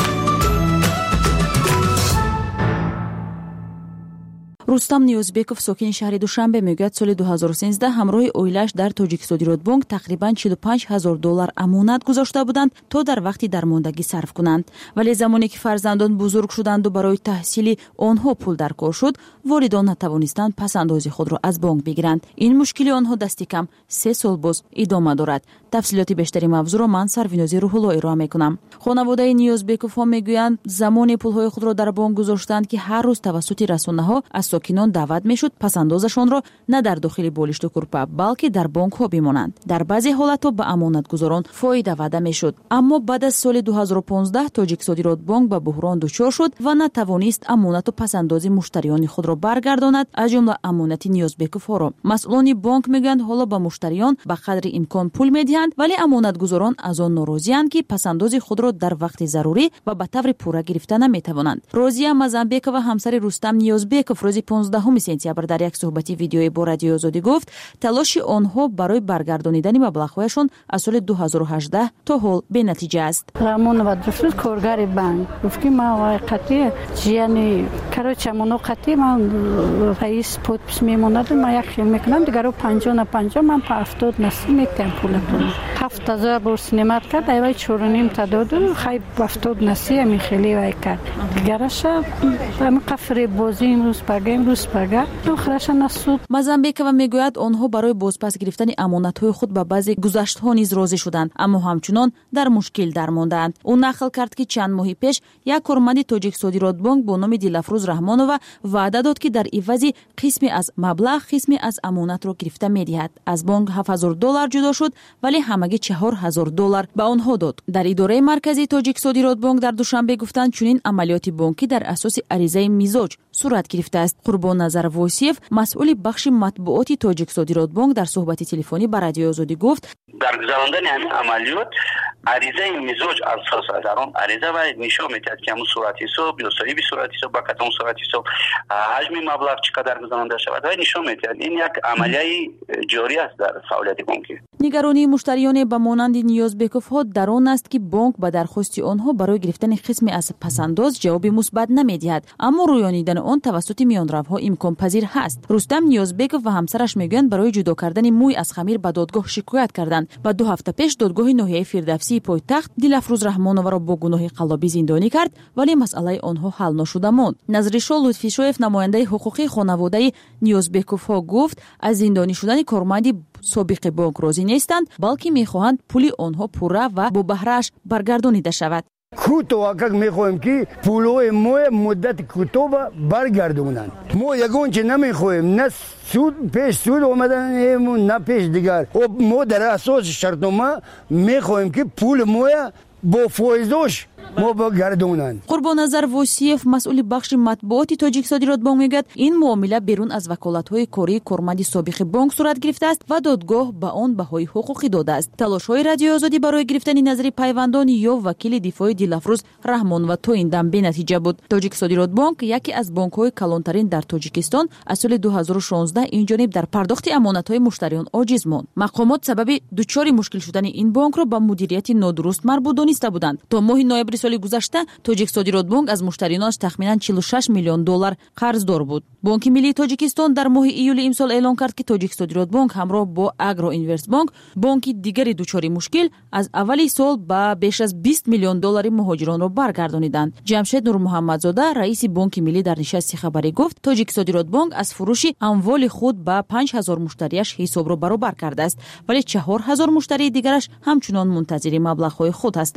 رستم نیوزبکوف ساکن شهر دوشنبه میگوید سال دو هزار و سیزده همراه اویلش در تاجیک صادرات بانک تقریبا چهل و پنج هزار دلار امانت گذاشته بودند تا در وقتی درماندگی صرف کنند، ولی زمانی که فرزندان بزرگ شدند و برای تحصیل آنها پول در کار شد، والدان نتوانستند پس انداز خود را از بانک بگیرند. این مشکل آنها دستی کم سه سال باز ادامه دارد. تفصیلات بیشتری موضوع را من سروینازی روح الله ارائه میکنم. خانواده نیوزبکوف ها میگویند زمانی پولهای خود را در بانک گذاشتند که هر روز توسط رسانه‌ها از ساکنان دعوت میشد پس اندازشان را نه در داخل بالشت و کورپا بلکه در بانک ها بمانند. در بعضی حالات به امانتگزاران فایده وعده میشد، اما بعد از سال دو هزار و پانزده تاجیک صادرات بانک به بحران دچار شد و نتوانست امانت و پس انداز مشتریان خود را برگرداند، از جمله امانت نیوزبکوف ها را. مسئولان بانک میگویند حالا به مشتریان به قدر امکان پول میدهند، ولی امانتگزاران از آن ناراضی‌اند که پس انداز خود را در وقت ضروری و به طور پوره گرفته نمیتوانند. روزیه مازنبکووا همسر رستم نیوزبکوف روز پانزدهم سپتامبر در یک صحبت ویدیویی با رادیو آزادی گفت تلاش آنها برای برگردانیدن مبلغ‌هایشان از سال دو هزار و هجده تا حال بی‌نتیجه است. رامون و درست کارگر بانک گفت که ما واقعیتی یعنی کارچه منو قطعی من رئیس پودپس میموند ما یک خیل میکنم دیگر رو پنجاه نه پنجاه من په هفتاد نصف میکنم پولتون هفت هزار بورس نمت کرد ایوای چهار و نیم تداد خیلی هفتاد نصف می خیلی وای کرد دیگرش همین قفر بازی امروز پگه امروز پگه آخرش نسود. مازنبکووا میگوید آنها برای بازپس گرفتن امانت‌های خود به بعضی گذشته‌ها نیز راضی شدند، اما همچنان در مشکل درماندند. او نقل کرد که چند ماه پیش یک کارمند تاجیک صادرات بانک با نام دلافروز رحمانووا وعده داد که در عوضی قسمی از مبلغ قسمی از امانت را گرفته می‌دهد. از بانک هفت هزار دلار جدا شد، ولی همگی چهار هزار دلار به آنها داد. در اداره مرکزی تاجیک صادرات بانک در دوشنبه گفتند چنین عملیات بانکی در اساس عریضه مزاج صورت گرفته است. قربان نظر واسیف مسئول بخش مطبوعات تاجیک صادرات بانک در صحبت تلفنی با رادیو آزادی گفت در گذراندن همین عملیات عریضه مزاج اساس است. در آن عریضه و نشان میدهد که همون صورت حساب یا صاحب صورت حساب با کتم صورت حساب حجم مبلغ چقدر گذرانده شود و نشان میدهد این یک عملیه جاری است در فعالیت بانکی. نگرانی مشتریان به مانند نیوزبکوف ها در آن است که بانک به درخواست آنها برای گرفتن قسمی از پسنداز جواب مثبت نمیدهد، اما رویانیدن آن توسط میانروها امکان پذیر هست. رستم نیوزبکوف و همسرش میگویند برای جدا کردن موی از خمیر به دادگاه شکایت کردند و دو هفته پیش دادگاه ناحیه فردوسی پایتخت دلافروز رحمانووا را با گناه قلابی زندانی کرد، ولی مسئله آنها حل نشده ماند. نظریشا لطفیشویف نماینده حقوقی خانواده نیوزبکوف ها گفت از زندانی شدن کارمند سابق بانک راضی نیستند، بلکه میخواهند پول آنها پوره و با بهره‌اش برگردانیده شود. کوتاه میخواهیم که پولای ما مدت کوتاه برگردونند. ما یگان چه نمیخواهیم، نه سود پیش سود آمدن نه پیش دیگر. ما در اساس شرطنامه میخواهیم که پول ما با فایزش ما برگردونند. قربان نظر واسیف مسئول بخش مطبوعات تاجیک صادرات بانک میگوید این معامله بیرون از وکالت‌های کاری کارمند سابق بانک صورت گرفته است و دادگاه به آن بهای حقوقی داده است. تلاش‌های رادیو آزادی برای گرفتن نظر پیوندان یا وکیل دفاع دلافروز رحمانووا تا این دم بی‌نتیجه بود. تاجیک صادرات بانک یکی از بانک‌های کلانترین در تاجیکستان از سال دو هزار و شانزده این جانب در پرداخت امانت‌های مشتریان عاجز ماند. مقامات سبب دچار مشکل شدن این بانک را به مدیریت نادرست مربوط دانسته بودند. تا ماه نوامبر سال گذشته تاجیک صادرات بانک از مشتریانش تخمیناً چهل و شش میلیون دلار قرضدار بود. بانک ملی تاجیکستان در ماه ایول امسال اعلام کرد که تاجیک صادرات بانک همراه با اگرو اینوست بانک بانک دیگری دچار مشکل از اول سال با بیش از بیست میلیون دلار مهاجران را برگردانیدند. جمشید نور محمدزاده رئیس بانک ملی در نشست خبری گفت تاجیک صادرات بانک از فروش اموال خود با پنج هزار مشتریش حساب را برابر کرده است، ولی چهار هزار مشتری دیگرش همچنان منتظر مبلغ‌های خود هستند.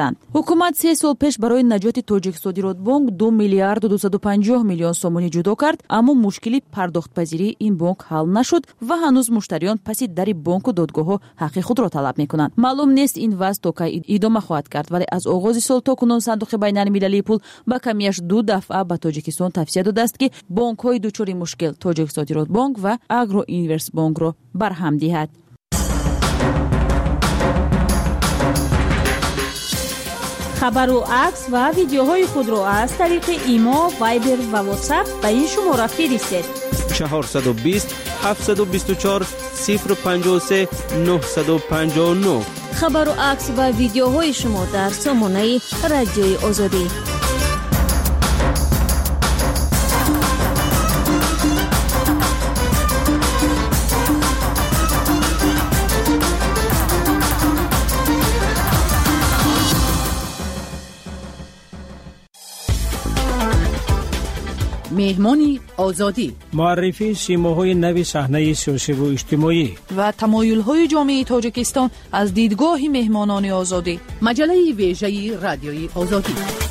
هستند. حکومت سه سال پیش برای نجات تاجیک صادرات بانک دو میلیارد و دویست و پنجاه میلیون سومانی جدا کرد، اما مشکلی پرداخت پذیری این بانک حل نشد و هنوز مشتریان پس در بانک و دادگاه حق خود را طلب میکنند. معلوم نیست این وضع تا کی ادامه خواهد کرد، ولی از آغاز سال تا کنون صندوق بین المللی پول با کمیش دو دفعه به تاجیکستان توصیه داده است که بانک های دچار مشکل تاجیک صادرات بانک و اگرو اینورس بانک را برهم دهد. خبر و عکس و ویدیوهای خود را از طریق ایما، وایبر و واتساپ به این شماره فرستید. چهارصد و بیست هفتصد و بیست و چهار صفر پنجاه و سه نهصد و پنجاه و نه. خبر و عکس و ویدیوهای شما در سامانه رادیوی آزادی. مهمانی آزادی، معرفی سیماهای نوی صحنه سیاسی و اجتماعی و تمایل‌های جامعه تاجیکستان از دیدگاه مهمانان آزادی. مجله ویژه رادیوی آزادی.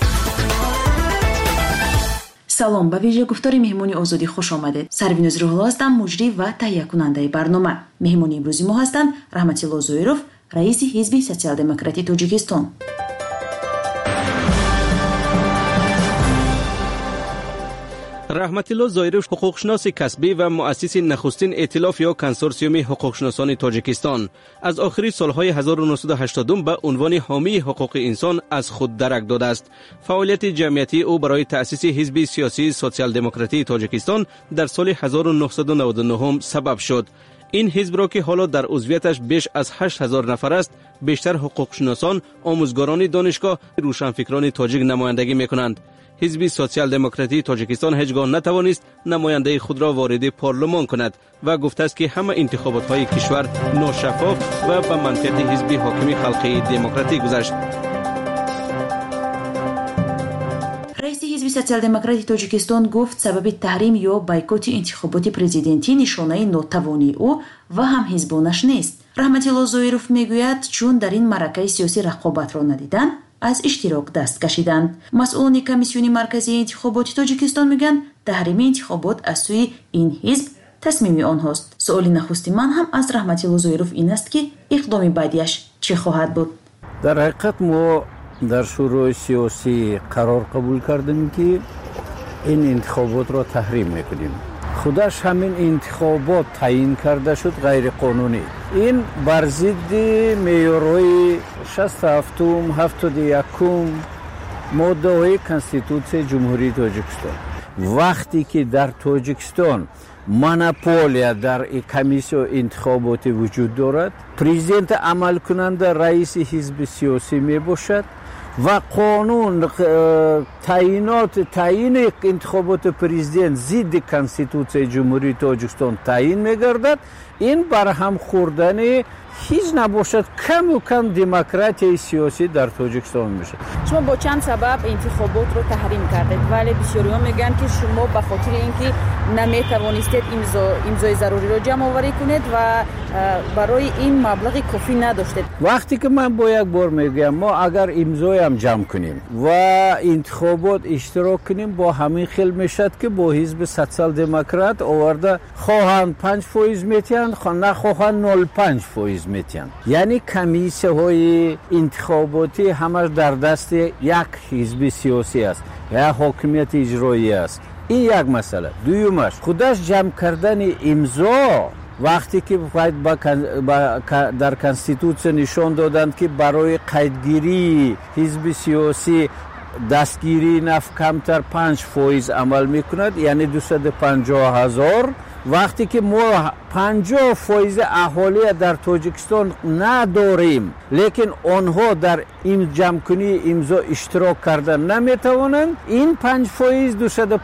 سلام، به ویژه گفتار مهمانی آزادی خوش آمده. سروینوز روح‌الله هستم، مجری و تهیه کننده برنامه. مهمانی امروزی ما هستند رحمت الله زویروف، رئیس حزب سوسیال دموکراتی تاجیکستان. رحمت الله زایروف حقوقشناس کسبی و مؤسس نخستین ائتلاف یا کنسورسیوم حقوقشناسان تاجیکستان از آخری سالهای هزار و نهصد و هشتاد به عنوان حامی حقوق انسان از خود درک داده است. فعالیت جمعیتی او برای تأسیس حزب سیاسی سوسیال دموکراتی تاجیکستان در سال هزار و نهصد و نود و نه سبب شد. این حزب را که حالا در عضویتش بیش از هشت هزار نفر است، بیشتر حقوقشناسان، آموزگاران دانشگاه، روشنفکران تاجیک نمایندگی می‌کنند. حزب سوسیال دموکراتی تاجیکستان هیچگاه نتوانست نماینده خود را وارد پارلمان کند و گفته است که همه انتخابات های کشور ناشفاف و به منفعت حزب حاکم خلقی دموکراتی گذشت. رئیس حزب سوسیال دموکراتی تاجیکستان گفت سبب تحریم یا بایکوت انتخابات پرزیدنتی نشانه ناتوانی او و هم حزبانش نیست. رحمت الله زویروف میگوید چون در این معرکه سیاسی رقابت را ندیدند، از اشتراک دست کشیدند. مسئولان کمیسیون مرکزی انتخابات تاجیکستان میگن تحریم انتخابات از سوی این حزب تصمیم آنهاست. سؤال نخستی من هم از رحمت الله زویروف این است که اقدام بعدیش چه خواهد بود؟ در حقیقت ما در شورای سیاسی قرار قبول کردیم که این انتخابات را تحریم میکنیم. خودش همین انتخابات تعیین کرده شد غیر قانونی. این بر ضد معیارهای شصت و هفت هفتاد و یک ماده های کنستیتوسیون جمهوری تاجیکستان. وقتی که در تاجیکستان مونوپولیا در کمیسیون انتخابات وجود دارد، پرزیدنت عمل کننده رئیس حزب سیاسی می باشد و قانون تعیینات تعیین انتخابات پرزیدنت ضد کنستیتوسیون جمهوری تاجیکستان تعیین می‌گردد. این برهم خوردن هیچ نباشد کم و کم دموکراسی سیاسی در تاجیکستان میشه. شما با چند سبب انتخابات رو تحریم کردید، ولی بسیاری‌ها میگن که شما به خاطر اینکه نمیتوانستید امضا امضای ضروری رو جمع آوری کنید و برای این مبلغ کافی نداشتید. وقتی که من با یک بار میگم ما اگر امضای هم جمع کنیم و انتخابات اشتراک کنیم با همین خیل میشد که با حزب سوسیال دموکرات آورده خواهند پنج فیصد میتین، نخواهند نول پنج فیصد میتین. یعنی کمیسیه های انتخاباتی همش در دست یک حزب سیاسی است یا حاکمیت اجرایی است. این یک مسئله. دویمش خودش جمع کردن امضا وقتی که در کنستیتوسیون نشان دادند که برای قیدگیری حزب سیاسی دستگیری نفت کمتر پنج فیصد عمل میکند، یعنی دویست و پنجاه هزار. وقتی که ما پنجاه فیصد اهالی در تاجیکستان نداریم لیکن آنها در این جمع کنی امضا اشتراک کردن نمیتوانند، این پنج فیصد دویست و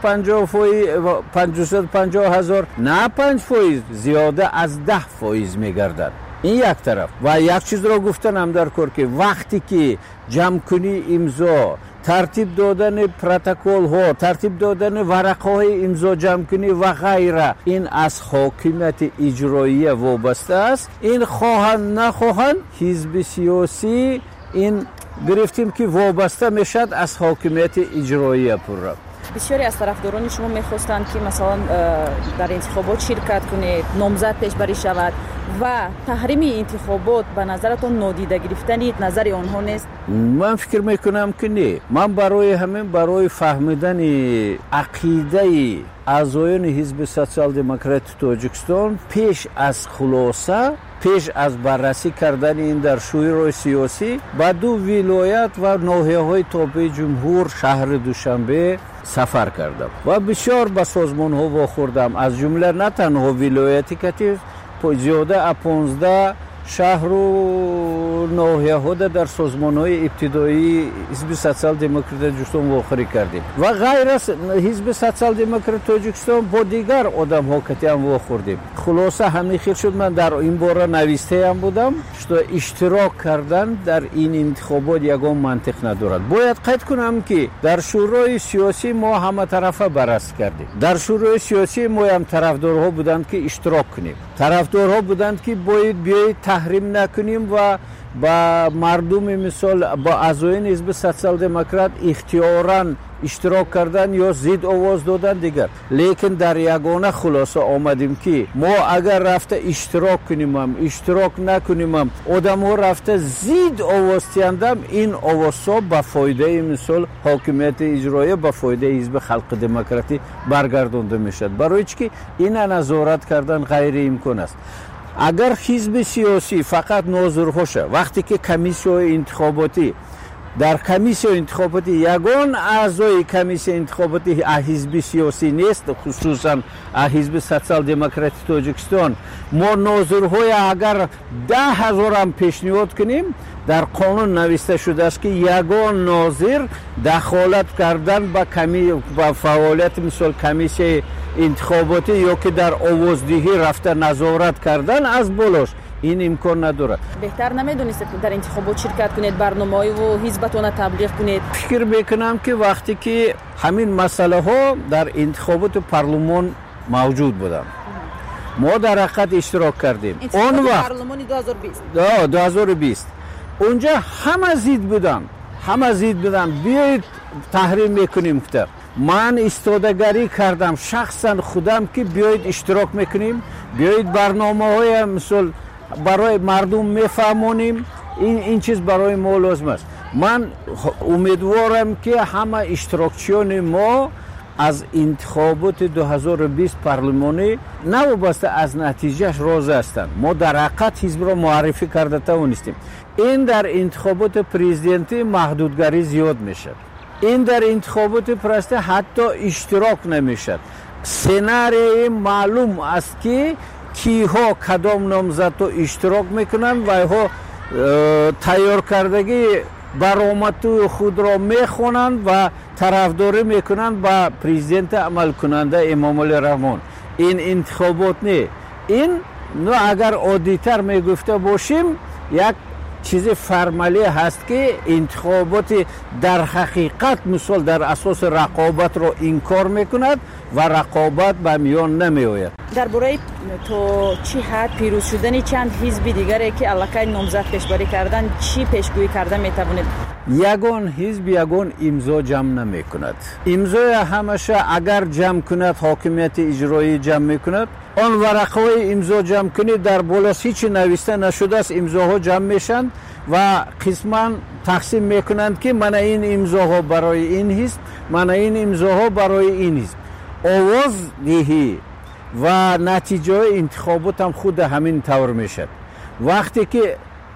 پنجاه هزار نه پنج فیصد زیاده از ده فیصد میگردد. این یک طرف. و یک چیز را گفتنم در کار که وقتی که جمع کنی امضا، ترتیب دادن پروتکل ها، ترتیب دادن ورقه های امضا جمع کنی و غیره، این از حاکمیت اجرایی وابسته است. این خواهند نخواهند حزب سیاسی این گرفتیم که وابسته میشد از حاکمیت اجرایی پورا. بسیاری از طرفداران شما میخواستند که مثلا در انتخابات شرکت کنید، نامزد پیشبری شود و تحریم انتخابات به نظرتون نادیده گرفتن نظر آنها نیست؟ من فکر میکنم که نه. من برای همین برای فهمیدن عقیده اعضایان حزب سوسیال دموکرات تاجیکستان پیش از خلاصه پیش از بررسی کردن این در شورای سیاسی با دو ولایت و ناحیه‌های تابع جمهور شهر دوشنبه سفر کردم و بسیار به سازمان ها واخوردم، از جمله نه تنها ولایتی که زیاده از پانزده شهر و ناحیه ها در سازمان های ابتدایی حزب سوسیال دموکرات تاجیکستان واخوری کردیم و غیر از حزب سوسیال دموکرات تاجیکستان با دیگر آدم ها که هم واخوردیم. خلاصه همین خیلی شد من در این باره نویسته هم بودم که اشتراک کردن در این انتخابات یگان منطق ندارد. باید قید کنم که در شورای سیاسی ما همه طرفه بررسی کردیم. در شورای سیاسی ما هم طرفدارها بودند که اشتراک کنیم، طرفدارها بودند که باید بیایید تحریم نکنیم و با مردم مثال با اعضایان حزب سوسیال دموکرات اختیاراً اشتراک کردن یا زید آواز دادن دیگر. لیکن در یگانه خلاصه آمدیم که ما اگر رفته اشتراک کنیم هم اشتراک نکنیم هم آدم ها رفته زید آواز تیندم، این آواز ها به فایده مثال حاکمیت اجرایی به فایده حزب خلق دموکراتی برگردانده میشد. برای چی که این نظارت کردن غیر امکان است. اگر حزب سیاسی فقط ناظرهاشه وقتی که کمیسیون انتخاباتی در کمیسیون انتخاباتی یگان اعضای کمیسیون انتخاباتی حزب سیاسی نیست، خصوصا حزب سوسیال دموکرات تاجیکستان، ما ناظرهای اگر ده هزار هم پیشنهاد کنیم در قانون نوشته شده است که یگان ناظر دخالت کردن با کمی با فعالیت مثل کمیسیون انتخاباتی یا که در آوازدهی رفته نظارت کردن از بالاش این امکان نداره. بهتر نمیدونید که در انتخابات شرکت کنید، برنامه‌های و حزبتون تبلیغ کنید؟ فکر میکنم که وقتی که همین مسئله ها در انتخابات پارلمان موجود بودن ما در حقیقت اشتراک کردیم. اون وقت پارلمان دو هزار و بیست دو هزار و بیست اونجا همه زید بودن همه زید بودن بیایید تحریم میکنیم که من استادگاری کردم شخصا خودم که بیایید اشتراک میکنیم، بیایید برنامه های مثل برای مردم میفهمونیم، این این چیز برای ما لازم است. من امیدوارم که همه اشتراکچیان ما از انتخابات دو هزار و بیست پارلمانی نوابسته از نتیجهش راضی هستند. ما در حقیقت حزب را معرفی کرده توانستیم. این در انتخابات پرزیدنتی محدودگری زیاد میشد، این در انتخابات پرسته حتی اشتراک نمیشد. سناریوی معلوم است که کیها کدام نامزد تو اشتراک میکنن و ها تیار کردگی برآمد خود را میخونند و طرفداری میکنند با پرزیدنت عمل کننده امام علی رحمان. این انتخابات نه. این نو اگر عادی‌تر میگفته باشیم یک چیز فرمالی هست که انتخابات در حقیقت مثال در اساس رقابت را انکار میکند و رقابت به میان نمی آید. درباره تو چی حد پیروز شدن چند حزب دیگری که علاقه نامزد پیشبری کردن چی پیشگویی کرده میتوانید؟ یگان حزب یگان امضا جمع نمی کند. امضای همیشه اگر جمع کند حاکمیت اجرایی جمع میکند، آن ورقهای امضا جمع کنید در بالا هیچ نوشته نشده است، امضاها جمع میشن و قسما تقسیم میکنند که من این امضاها برای این حزب، من این امضاها برای این حزب. آواز دهی و نتیجه انتخابات هم خود همین طور میشد. وقتی که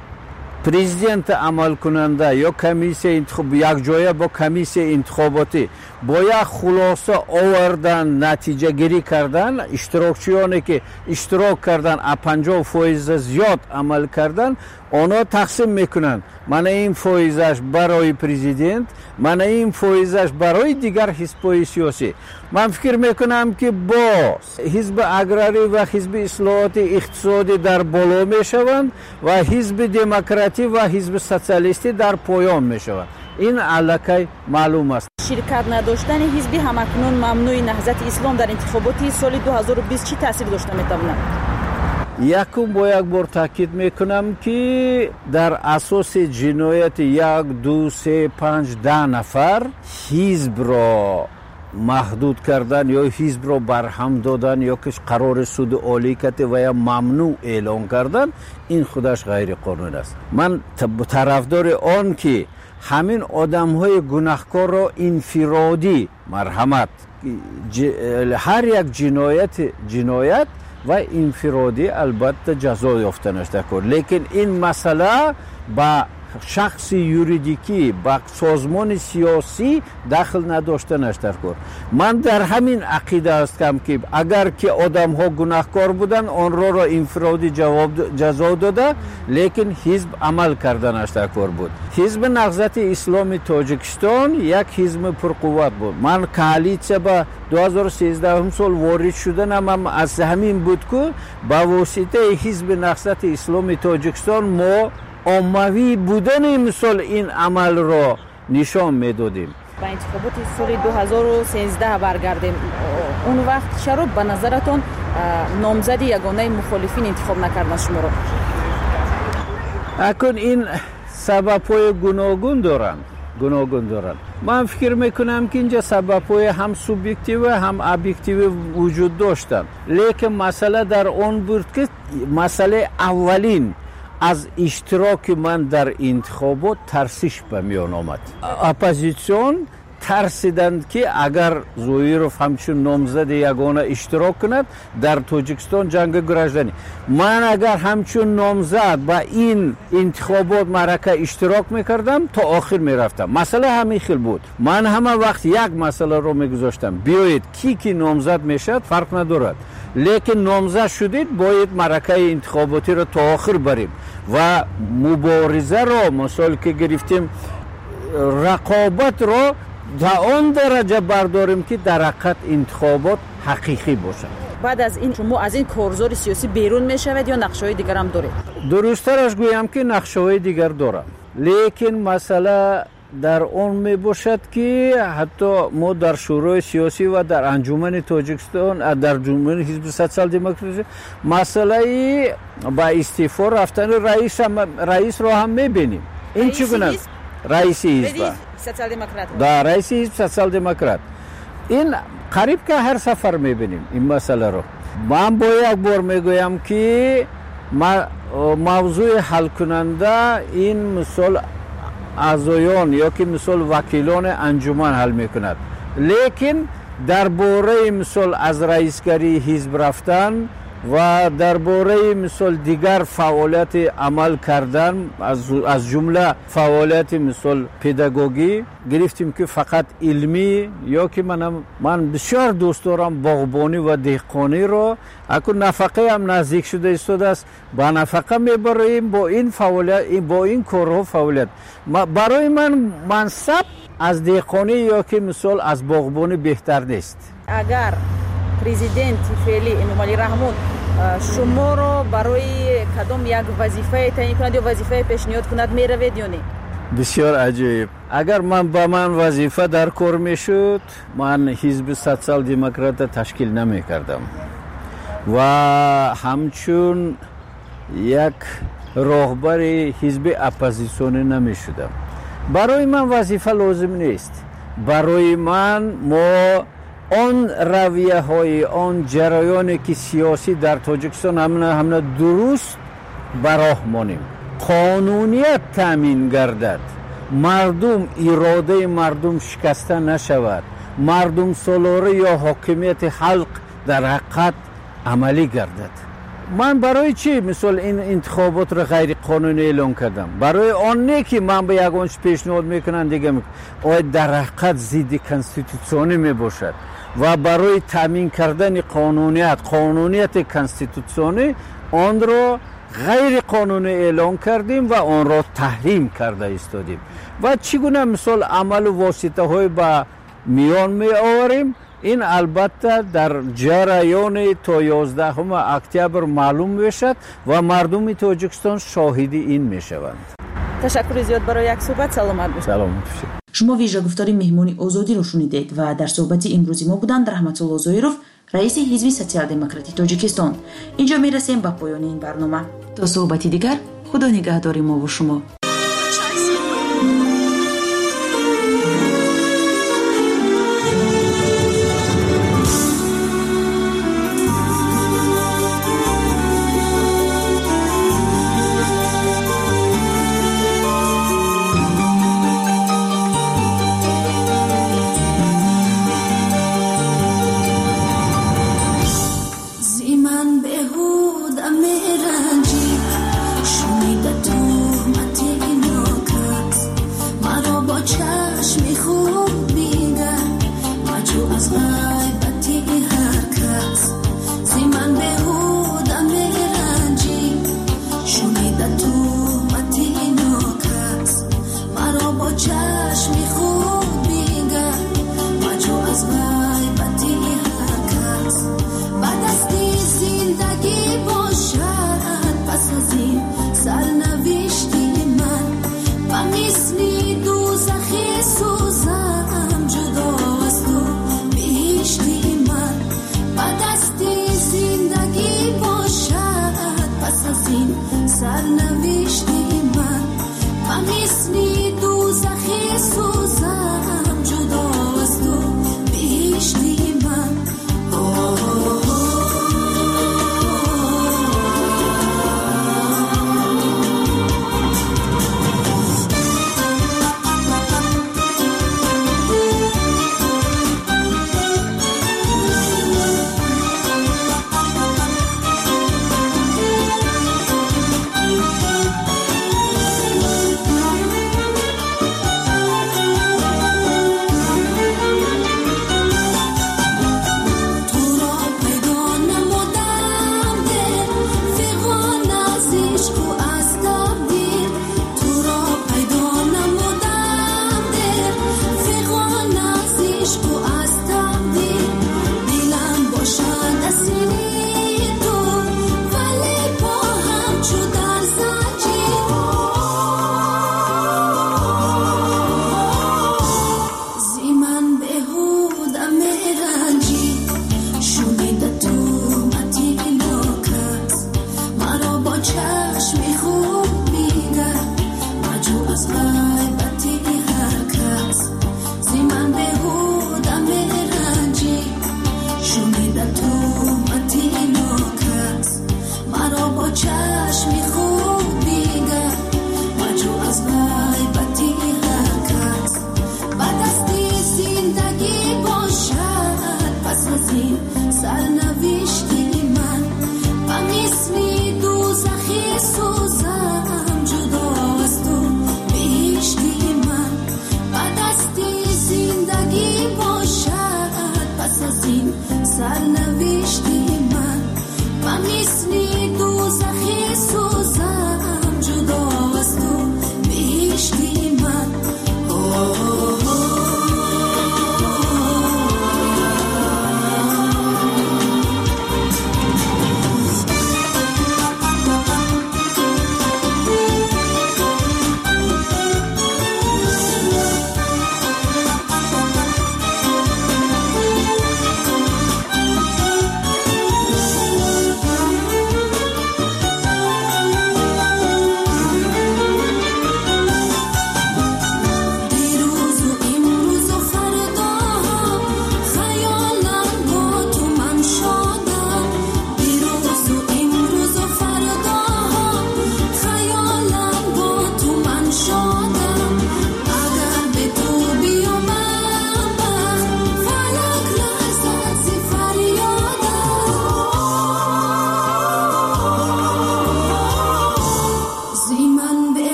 پرزیدنت عمل کننده یا کمیسیون انتخاب یک جای با کمیسیون انتخاباتی با یک خلاصه آوردن نتیجه گیری کردن، اشتراکچیانی که اشتراک کردن از پنجاه فایز زیاد عمل کردن آنها تقسیم میکنند. من این فایزش برای پرزیدنت، من این فایزش برای دیگر حزب‌های سیاسی. من فکر میکنم که با حزب اگراری و حزب اصلاحات اقتصادی در بالا میشوند و حزب دموکراتی و حزب سوسیالیستی در پایان میشوند. این علاقه معلوم است. شرکت نداشتن حزب همکنون ممنوع نهضت اسلام در انتخابات سال دو هزار و بیست چی تاثیر داشته میتواند؟ якум бо як бор таъкид мекунам ки дар асоси ҷинояти як ду се панҷ да нафар ҳизбро маҳдуд кардан ё ҳизбро барҳам додан ё ки қарори суди олӣ карде ва я мамнӯъ эълон кардан ин худаш ғайриқонун аст. Ман тарафдори он ки ҳамин одамҳои гунаҳкорро инфиродӣ марҳамат ҳар як ҷиноят ҷиноят ва инфиродӣ албатта ҷазо ёфта наштакор. Лекин ин масъала ба шахси юридикӣ ба созмони сиёсӣ дахл надошта наштакор. Ман дар ҳамин ақида ҳастам ки агар ки одамҳо гунаҳкор буданд онроро инфиродӣ ҷазо дода, лекин ҳизб амал карда наштакор буд. ҳизби наҳзати исломи тоҷикистон як ҳизби пурқувват буд. Ман коалитсия ба ду ҳазору сенздаҳум сол ворид шуданам аз ҳамин буд ки ба воситаи ҳизби наҳзати исломи тоҷикистон мо оммавӣ будани мисол ин амалро нишон медодем. ба интихоботи соли ду ҳазору сенздаҳ баргардем. Он вақт чаро ба назаратон номзади ягонаи мухолифин интихоб накардан шуморо? акун ин сабабҳои гуногун доранд гуногун доранд. Ман фикр мекунам ки инҷа сабабҳои ҳам субъективӣ ҳам объективӣ вуҷуд доштанд. Лекин масъала дар он буд ки масъалаи аввалин аз иштироки ман дар интихобот тарсиш ба миён омад. Оппозитсион тарсиданд ки агар Зоиров ҳамчун номзади ягона иштирок кунад дар Тоҷикистон ҷанги гражданӣ. Ман агар ҳамчун номзад ба ин интихобот маърака иштирок мекардам, то охир мерафтам. Масъала ҳамин хел буд. Ман ҳама вақт як масъаларо мегузоштам. Биёед ки ки номзад мешавад фарқ надорад. Лекин номзад шудед, бояд маъракаи интихоботиро то охир барем ва муборизаро мисол ки гирифтем рақобатро да он дараҷа бардорем ки дар ҳақиқат интихобот ҳақиқӣ бошад. баъд аз ин шумо аз ин корзори сиёсӣ берун мешавед ё нақшаҳои дигарам доред? Дурусттараш гӯям ки нақшаҳои дигар дорам. Лекин масъала дар он мебошад ки ҳатто мо дар шӯрои сиёсӣ ва дар анҷумани Тоҷикистон дар ҷумҳурии ҳизби социал демократӣ масъалаи ба истеъфо рафтани раисро ҳам мебинем. Ин чӣ гуна раиси ҳизба да раиси ҳизб социал демократ ин қариб ки ҳар сафар мебинем ин масъаларо. Ман бо як бор мегӯям ки мавзӯи ҳалкунанда ин мисол аъзоён ё ки мисол вакилони анҷуман ҳал мекунад. Лекин дар бораи мисол аз раисгарии ҳизб рафтан ва дар бораи мисол дигар фаъолияти амал кардан аз ҷумла фаъолияти мисол педагогӣ гирифтем ки фақат илмӣ ё ки ман бисёр дӯст дорам боғбонӣ ва деҳқониро акун нафақаам наздик шуда истодааст ба нафақа мебароем бо ин фаъолият бо ин корҳо фаъолият. Барои ман мансаб аз деҳқонӣ ё ки мисол аз боғбонӣ беҳтар нест. Агар президенти феълӣ Эмомалӣ Раҳмон шуморо барои кадом як вазифае таъин кунад ё вазифае пешниҳод кунад меравед ё не? Бисёр аҷоиб. Агар ман ба ман вазифа дар кор мешуд, ман ҳизби социал демократа ташкил намекардам ва ҳамчун як роҳбари ҳизби оппозитсионӣ намешудам. Барои ман вазифа лозим нест. Барои ман мо он равияҳои он ҷараёне ки сиёсӣ дар Тоҷикистон ҳамна дуруст ба роҳ монем. қонуният таъмин гардад, мардум иродаи мардум шикаста нашавад, мардумсолорӣ ё ҳокимияти халқ дар ҳақиқат амалӣ гардад. Ман барои чӣ мисол ин интихоботро ғайриқонунӣ эълон кардам? Барои он не ки ман ба ягон чиз пешниҳод мекунам дига оя дар ҳақиқат зидди конститутсионӣ мебошад ва барои таъмин кардани қонуният қонунияти конститутсионӣ онро ғайриқонунӣ эълон кардем ва онро таҳрим карда истодем. Ва чӣ гуна мисол амалу воситаҳои ба миён меоварем? ин албатта дар ҷараёни то ёздаҳуми октябр маълум мешавад ва мардуми Тоҷикистон шоҳиди ин мешаванд. ташаккури зиёд барои як суҳбат. Саломат бошед. Саломат бошед. шумо вижагуфтори меҳмони озодиро шунидед ва дар суҳбати имрӯзи мо буданд Раҳматулло Зоиров, رئیس حزب سوسیال دموکراتی تاجیکستان. اینجا میرسیم به پایان این برنامه. تا صحبتی دیگر، خدا نگهدار ما و شما.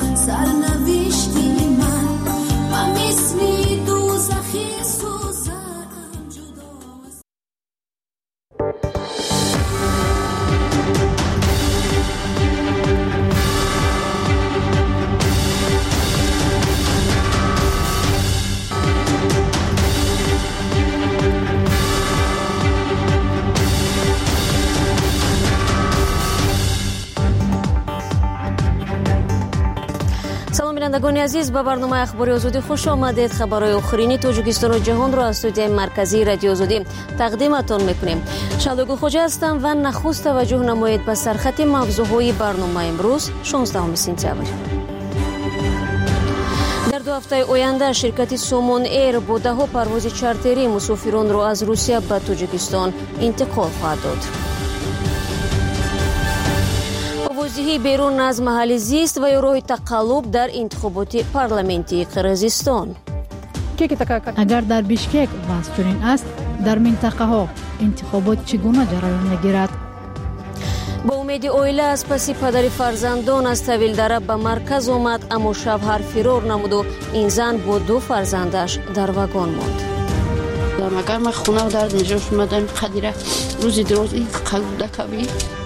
سرنوشتی من و مثل دوزخی سوزم. شنوندگان عزیز، به برنامه اخباری آزادی خوش آمدید. خبرهای آخرین تاجیکستان و جهان را از استودیوی مرکزی رادیو آزادی تقدیمتان میکنیم. شادوگو خوجا هستم و نخست توجه نمایید به سرخط موضوعهای برنامه امروز شانزدهم سپتامبر. در دو هفته آینده شرکت سومون ایر با ده پرواز چارتری مسافران را از روسیه به تاجیکستان انتقال خواهد داد. آوازدهی بیرون از محل زیست و راه تقلب در انتخابات پارلمانی قرقیزستان. اگر در بیشکک وضع چنین است، در منطقه ها انتخابات چگونه جریان میگیرد؟ با امید اویله از پس پدر فرزندان از طویل دره به مرکز آمد، اما شب فرار نمود و این زن با دو فرزندش در وگان ماند. اگر من خونه و در اینجا اومدم خدیره روزی درازی قلب دکوی.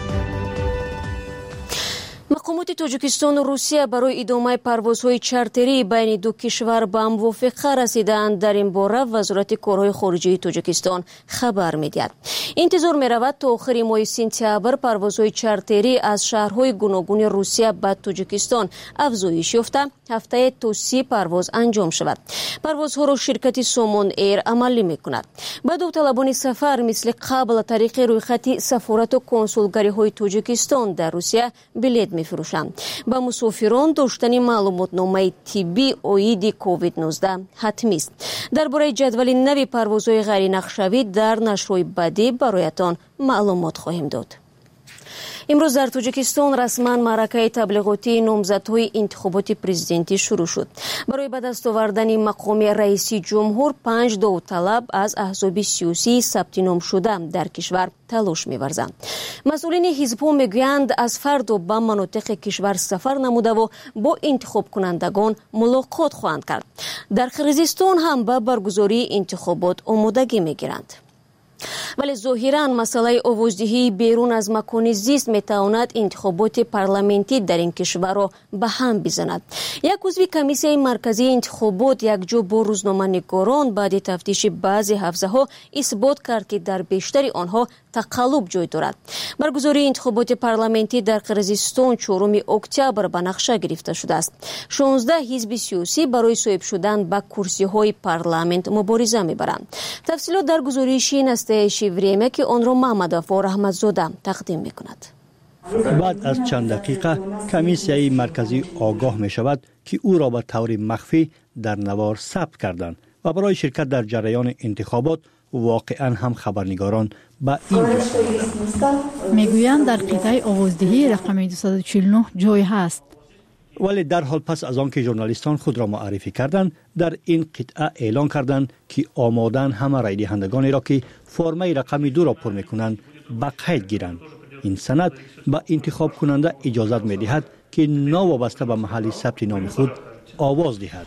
مقامات تاجیکستان و روسیه برای ادامه پروازهای چارتری بین دو کشور به موافقه رسیدند. در این باره وزارت کارهای خارجه تاجیکستان خبر می‌دهد. انتظار می‌رود تا آخر ماه سپتامبر پروازهای چارتری از شهرهای گوناگون روسیه به تاجیکستان افزایش یافته هفته تا سی پرواز انجام شود. پروازها را شرکت سومون ایر عملی می‌کند. با داوطلبان سفر مثل قبل طریق رویخط سفارت و کنسولگری‌های تاجیکستان در روسیه بلیط می‌فروشند. با مسافران داشتن معلوماتنامه طبی عاید کووید نوزده حتمی است. درباره جدول نوی پروازهای غیر نقشه‌ای در نشریه بعدی برایتان معلومات خواهیم داد. امروز در تاجیکستان رسما معرکه تبلیغاتی نامزدهای انتخابات پرزیدنتی شروع شد. برای به دست آوردن مقام رئیس جمهور پنج داوطلب از احزاب سیاسی ثبت نام شده در کشور تلاش می‌ورزند. مسئولین حزب‌ها میگویند از فردا به مناطق کشور سفر نموده و با انتخاب کنندگان ملاقات خواهند کرد. در قرقیزستان هم به برگزاری انتخابات آمادگی می‌گیرند. ولی ظاهراً مسئله آوازدهی بیرون از مکان زیست میتواند انتخابات پارلمانی در این کشور را به هم بزند. یک عضو کمیسیون مرکزی انتخابات یک جا با روزنامه‌نگاران بعد تفتیش بعضی حوزه‌ها اثبات کرد که در بیشتر آنها تقلب جای دارد. برگزاری انتخابات پارلمانی در قرقیزستان چهارم اکتبر به نقشه گرفته شده است. شانزده حزب سیاسی برای صاحب شدن به کرسی‌های پارلمان مبارزه می‌برند. تفصیلات در گزارش نستعیشی وریمه که آن را محمد وفا رحمتزاده تقدیم می‌کند. بعد از چند دقیقه کمیسیای مرکزی آگاه می شود که او را به طور مخفی در نوار ثبت کردند و برای شرکت در جریان انتخابات واقعا هم خبرنگاران به این میگویند در قطعه آوازدهی رقم دویست و چهل و نه جای هست. ولی در حال پس از آنکه ژورنالیستان خود را معرفی کردند، در این قطعه اعلان کردند که آمادن همه رای دهندگانی را که فرم رقم دو را پر میکنند به قید گیرند. این سند به انتخاب کننده اجازت میدهد که ناوابسته به محل ثبت نام خود آواز دهد.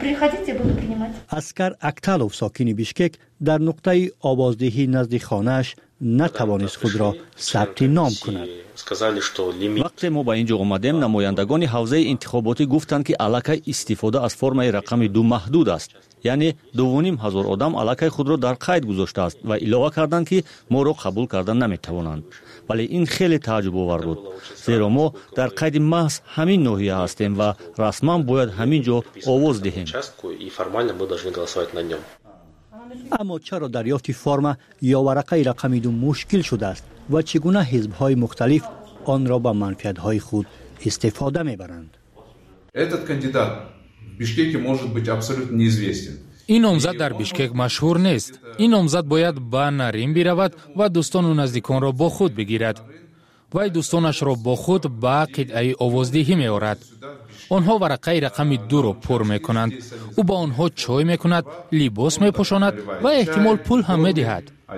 اسکر اکتالوف ساکن بیشکک در نقطه آوازدهی نزد خانه‌اش نتوانست خود را ثبت نام کند. وقتی ما به اینجا آمدیم نمایندگان حوزه انتخاباتی گفتند که الکی استفاده از فرم رقم دو محدود است. یعنی دوونیم هزار آدم الکی خود را در قید گذاشته است و علاوه کردند که ما را قبول کردن نمیتوانند. ولی این خیلی تعجب آور بود، زیرا ما در قید محض همین ناحیه هستیم و رسما باید همین جا آواز دهیم. اما چرا دریافت فرم یا ورقه رقم دو مشکل شده است و چگونه حزب‌های مختلف آن را به منفعت‌های خود استفاده می‌برند؟ Этот кандидат в Бишкеке может быть абсолютно неизвестен. این نامزد در بیشکک مشهور نیست. این نامزد باید به نرین برود و دوستان و نزدیکان را با خود بگیرد. و دوستانش را با خود به قطعه آوازدهی می آورد. آنها ورقه رقم دو را پر می کنند. او با آنها چای می کند، لباس می پوشاند و احتمال پول هم می دهد.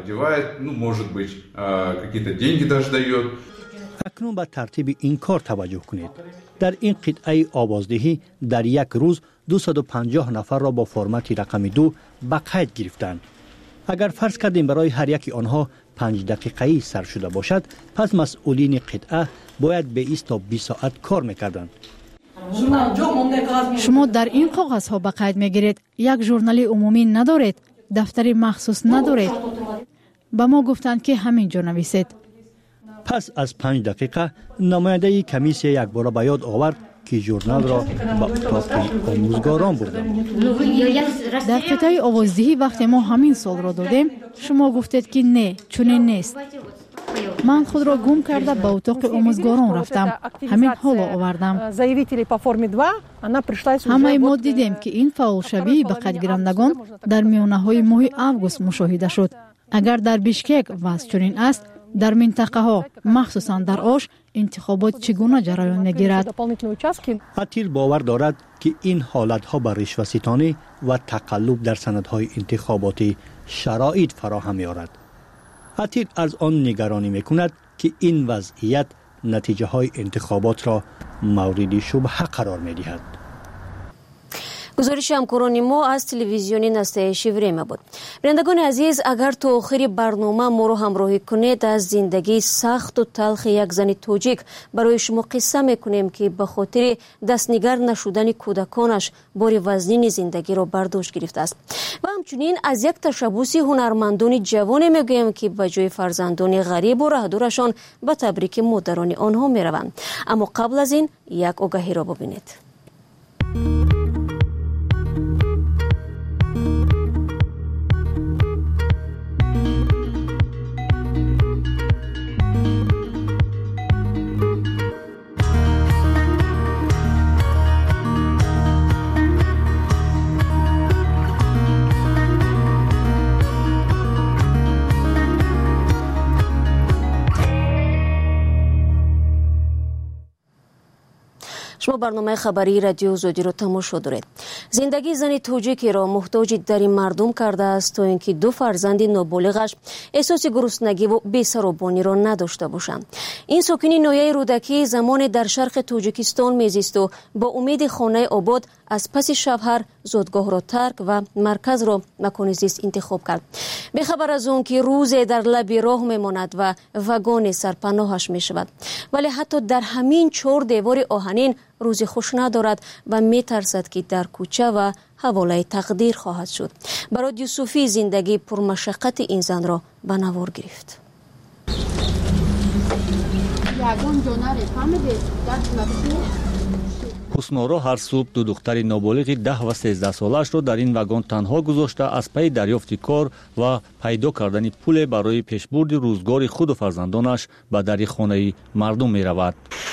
اکنون به ترتیب این کار توجه کنید. در این قطعه آوازدهی در یک روز دویست و پنجاه نفر را با فرمت رقم دو به قید گرفتند. اگر فرض کردیم برای هر یکی آنها پنج دقیقه‌ای سر شده باشد، پس مسئولین قطعه باید به بیست تا بیست ساعت کار میکردند. شما در این کاغذ ها به قید میگیرید، یک ژورنال عمومی ندارید، دفتری مخصوص ندارید. به ما گفتند که همینجا نویسید. پس از پنج دقیقه نماینده کمیسیه یک بار به یاد آورد که ژورنال را به اتاق آموزگاران بردند. در قطعه آوازدهی وقتی ما همین سال را دادیم، شما گفتید که نه، چنین نیست. من خود را گم کرده به اتاق آموزگاران رفتم. همین حال آوردم. همه ما دیدیم که این فعال شوی به قید گیرندگان در میانه های ماه آگوست مشاهده شد. اگر در بیشکک وضع چنین است، در منطقه ها مخصوصا در آش انتخابات چگونه جریان میگیرد؟ عطیر باور دارد که این حالت ها به رشوه‌ستانی و تقلب در سندهای انتخاباتی شرایط فراهم می‌آورد. عطیر از آن نگرانی میکند که این وضعیت نتیجه های انتخابات را مورد شبهه قرار میدهد. گزارش همکاران ما از تلویزیونی نستایشی وریمه بود. بینندگان عزیز، اگر تا آخر برنامه ما رو همراهی کنید، از زندگی سخت و تلخ یک زن توجیک برای شما قصه میکنیم که به خاطر دستنگر نشدن کودکانش بار وزنین زندگی را برداشت گرفته است. و همچنین از یک تشبوس هنرمندان جوان میگویم که به جای فرزندان غریب و رهدورشان به تبریک مادران آنها میروند. اما قبل از این یک آگهی را ببینید. شما برنامه خبری رادیو آزادی را تماشا دارید. زندگی زن توجیکی را محتاج در مردم کرده است تا اینکه دو فرزند نابالغش احساس گرسنگی و بی‌سرابانی را نداشته باشند. این ساکن ناحیه رودکی زمان در شرق تاجیکستان میزیست و با امید خانه آباد از پس شوهر زادگاه را ترک و مرکز را مکان زیست انتخاب کرد. به خبر از اون که روز در لب راه میماند و واگن سرپناهش میشود، ولی حتی در همین چهار دیوار آهنین روز خوش ندارد و میترسد که در کوچه و حواله تقدیر خواهد شد. برای یوسفی زندگی پرمشقت این زن را به نوار گرفت. حسنارا هر صبح دو دختر نابالغ ده و سیزده سالش را در این واگن تنها گذاشته از پی دریافت کار و پیدا کردن پول برای پیشبرد روزگار خود و فرزندانش به در خانه مردم می رود.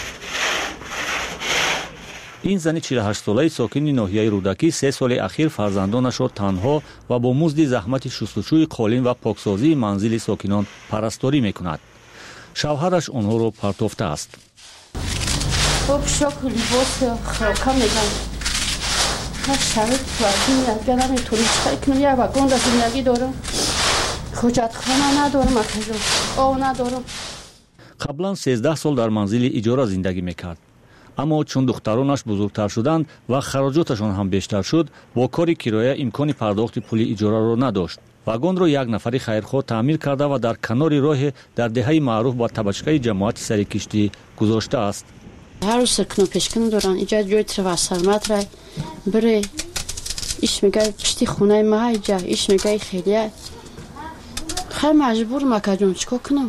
این زن چهل و هشت ساله ساکن ناحیه رودکی سه سال اخیر فرزندانش را تنها و با مزد زحمت شستشوی قالین و پاکسازی منزل ساکنان پرستاری می کند. شوهرش آنها را پرتافته است. خب شکل لباس خاکم میدم. هر شبه توازی میگردم میتونی چکای کنم. یه واگن در زندگی دارم. حجت خانه ندارم اکجا. آو ندارم. قبلا سیزده سال در منزل اجاره زندگی میکرد. اما چون دخترانش بزرگتر شدند و خراجاتشان هم بیشتر شد، با کار کرایه امکان پرداخت پول اجاره را نداشت. واگن را یک نفر خیرخواه تعمیر کرده و در کنار راه در دهه معروف با تبچکه جماعت سر کشتی گذاشته است. هر روز سکنو پیشکن دارن اینجا جوی تر سلامت رای بره ایش میگه پشتی خونه ما اینجا ایش میگه خیلیه خیلی مجبور مکه جون چکو کنم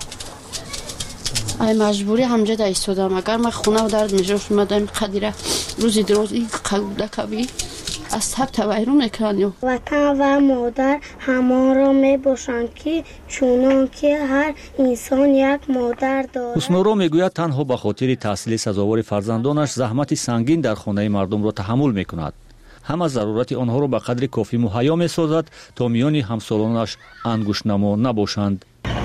ای مجبوری همجا دا ایستادم. اگر من خونه و درد میجوش مدام قدیره روزی دروزی قبوله کبی از تب تبایرو میکنیم. وطن و مادر همه را میباشند که چونان که هر انسان یک مادر دارد. حسنارا میگوید تنها به خاطر تحصیل سزاوار فرزندانش زحمت سنگین در خانه مردم را تحمل میکند. هم از ضرورت آنها را به قدر کافی مهیا میسازد تا میان همسالانش انگشت‌نما نباشند.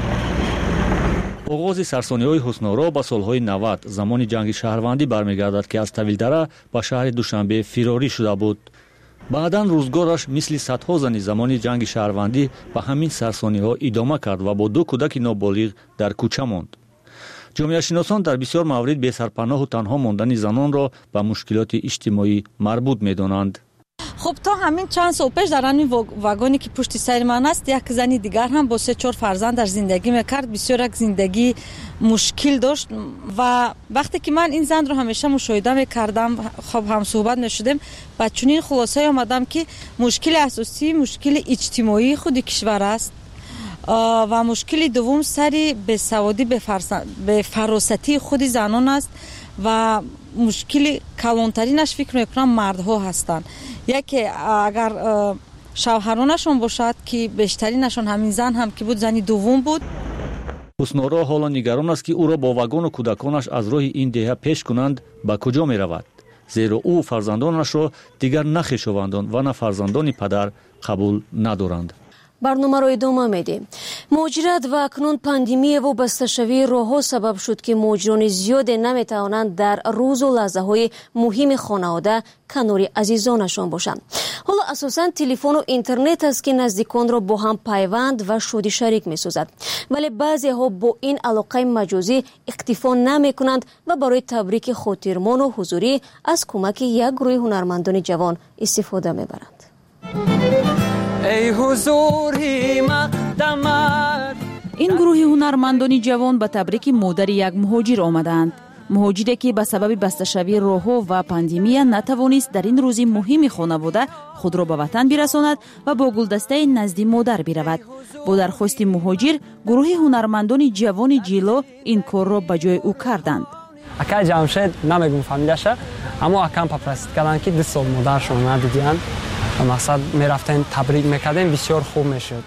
آغاز سرسانی‌های حسنارا به سالهای نود زمان جنگ شهروندی برمیگردد که از طویل‌دره به شهر دوشنبه فراری شده بود. بعداً روزگارش مثل صدها زن زمان جنگ شهروندی به همین سرسانی‌ها ادامه کرد و با دو کودک نابالغ در کوچه ماند. جامعه شناسان در بسیار موارد بی سرپناه و تنها ماندن زنان را به مشکلات اجتماعی مربوط می‌دانند. خب تا همین چند سال پیش در همین واگونی که پشت سر من است یک زنی دیگر هم با سه چهار فرزند در زندگی میکرد. بسیار یک زندگی مشکل داشت و وقتی که من این زن رو همیشه مشاهده میکردم، خب هم صحبت نشدیم، و چنین خلاصه آمدم که مشکل اساسی مشکل اجتماعی خود کشور است و مشکل دوم سری به سوادی به فراستی خود زنان است و مشکل کلانترینش فکر میکنم مردها هستند. یکی اگر شوهرانشون باشد که بیشترینشون همین زن هم که بود، زنی دوم بود. حسنورا حالا نگران است که او را با واگن و کودکانش از راه این دهه پیش کنند به کجا می رود، زیرا او فرزندانش را دیگر نه خویشاوندان و نه فرزندان پدر قبول ندارند. برنامه را ادامه میدیم. مهاجرت و اکنون پاندمی و بسته‌شوی راه‌ها سبب شد که مهاجران زیاد نمیتوانند در روز و لحظه های مهم خانواده کنار عزیزانشان باشند. حالا اساساً تلفن و اینترنت است که نزدیکان را با هم پیوند و شادی شریک می‌سازد، ولی بعضی ها با این علاقه مجازی اکتفا نمی‌کنند و برای تبریک خاطرمان و حضوری از کمک یک گروه هنرمندان جوان استفاده می‌برند. ای حضوری مقدمت. این گروه هنرمندان جوان به تبریک مادر یک مهاجر آمدند. مهاجری که به سبب بسته‌شوی راه‌ها و پاندمی نتوانست در این روزی مهم خانواده خود را به وطن برساند و با گلدسته نزد مادر برود. با درخواست مهاجر، گروه هنرمندان جوان جیلو این کار را به جای او کردند. اکا جمشید نمیگم فامیلشه، اما اکم پاپرست کردن که دو سال مادرشون ندیدن. مقصد میرفتن تبریک میکردن، بسیار خوب میشد.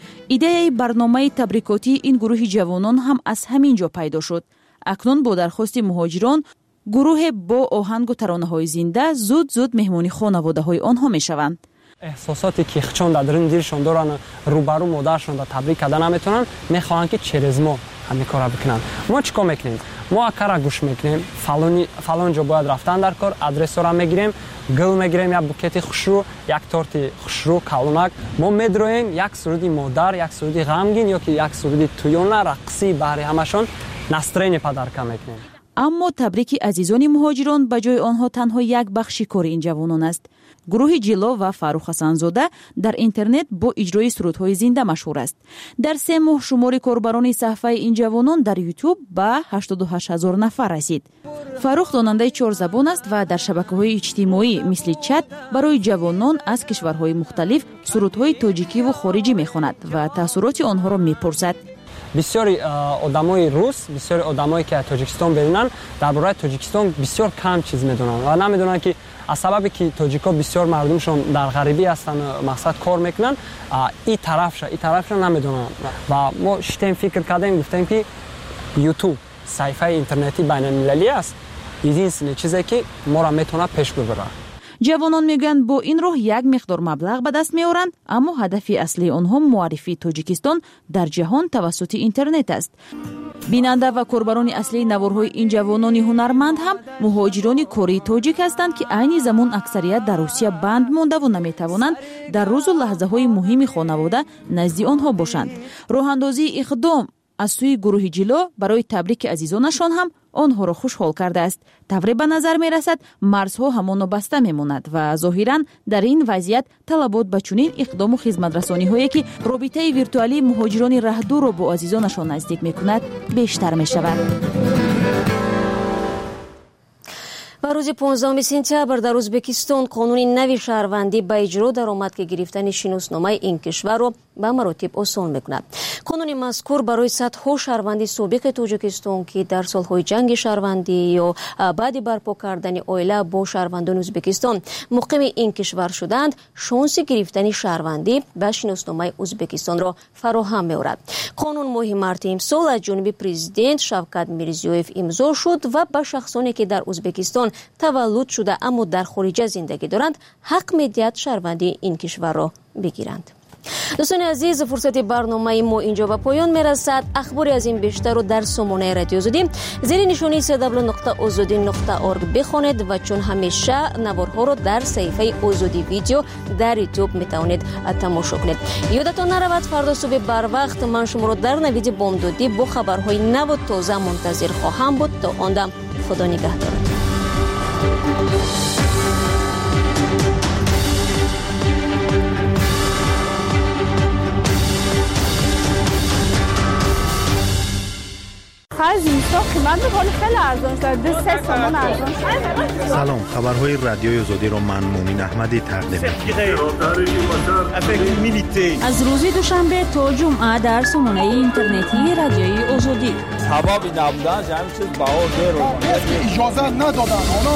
ایده برنامه تبریکاتی این گروه جوانان هم از همین جا پیدا شد. اکنون با درخواست مهاجران، گروه با آهنگ و ترانه‌های زنده زود زود مهمانی خانواده‌های آنها میشوند. احساساتی که خچون در درون دلشون دارن روبرو مادرشون را تبریک کردن نمیتونن، میخوان که چرز ما همین کارا بکنن. ما چیکار میکنیم؟ ما کارا گوش میکنیم، فلان فلان جا باید رفتن در کار، آدرس را میگیریم، گل میگیریم، یا بوکتی خوشرو، یک تورت خوشرو کالونک، ما میدرویم یک سرودی مادر، یک سرودی غمگین یا که یک سرودی تویونه رقصی برای همشون نسترین پدرکا میکنیم. اما تبریک عزیزان مهاجران به جای آنها تنها یک بخشی کار این جوانان است. گروه جیلو و فاروق حسن‌زاده در اینترنت با اجرای سرودهای زنده مشهور است. در سه ماه شمار کاربران صفحه این جوانان در یوتیوب به هشتاد و هشت هزار نفر رسید. فاروق داننده چهار زبان است و در شبکه‌های اجتماعی مثل چت برای جوانان از کشورهای مختلف سرودهای تاجیکی و خارجی می‌خواند و تاثیرات آنها را می‌پرسد. بسیاری آدمای روس، بسیاری آدمایی که تاجیکستان ببینن درباره تاجیکستان بسیار کم چیز میدونن و نمیدونن که از سببی که تاجیکا بسیار مردمشون در غریبی هستن، مقصد کار میکنن، این طرفش این طرفش نمیدونن و ما شتیم فکر کردیم گفتیم که یوتیوب صفحه اینترنتی بین المللی است، این چیزی که ما را میتونه پیش ببره. جوانان میگن با این راه یک مقدار مبلغ به دست میارند، اما هدف اصلی آنها معرفی تاجیکستان در جهان توسط اینترنت است. بیننده و کاربران اصلی نوارهای این جوانان هنرمند هم مهاجران کره تاجیک هستند که عین زمان اکثریت در روسیه بند مانده و نمیتوانند در روز و لحظه های مهم خانواده نزد آنها باشند. راه اندازی اقدام از سوی گروه جیلو برای تبریک عزیزانشان هم آنها را خوشحال کرده است. تقریبا به نظر می رسد مرزها همانو بسته می ماند و ظاهرا در این وضعیت طلبات به چنین اقدام و خدمت رسانی هایی که رابطه ویرتوالی مهاجران راهدور را با عزیزانشان نزدیک می کند بیشتر می شود. و روز پانزدهم سپتامبر در ازبکستان قانون نوی شهروندی به اجرا درآمد که گرفتن شناسنامه این کشور را به مراتب آسان میکند. قانون مذکور برای صدها شهروندی سابق تاجیکستان که در سالهای جنگ شهروندی یا بعد برپا کردن عائله با شهروندان ازبکستان مقیم این کشور شدند، شانس گرفتن شهروندی به شناسنامه ازبکستان را فراهم می‌آورد. قانون ماه مارس امسال از جانب پرزیدنت شوکت میرزیویف امضا شد و به شخصانی که در ازبکستان تولد شده اما در خارج زندگی دارند حق می‌دهد شهروندی این کشور را بگیرند. دوستان عزیز، فرصت برنامه ما اینجا به پایان میرسد. اخباری از این بیشتر رو در سامانه رادیو آزادی زیر نشانی سی دبلیو نقطه آزادی نقطه اورگ بخوانید و چون همیشه نوارها رو در صفحه آزادی ویدیو در یوتیوب میتوانید تماشا کنید. یادتان نرود فردا صبح بر وقت من شما رو در نوید بامدادی با خبرهای نو و تازه منتظر خواهم بود. تا آن دم خدا نگهدار. ماه زمستان قیمت میکنه خیلی ارزان شده، سه تومان ارزان شده. سلام، خبرهای رادیوی آزادی رو من مومین احمدی تقدیم می‌کنم. از روز دوشنبه تا جمعه در سامانه اینترنتی رادیوی آزادی. حبابی نبودن همین چیز باور رو اجازه ندادن.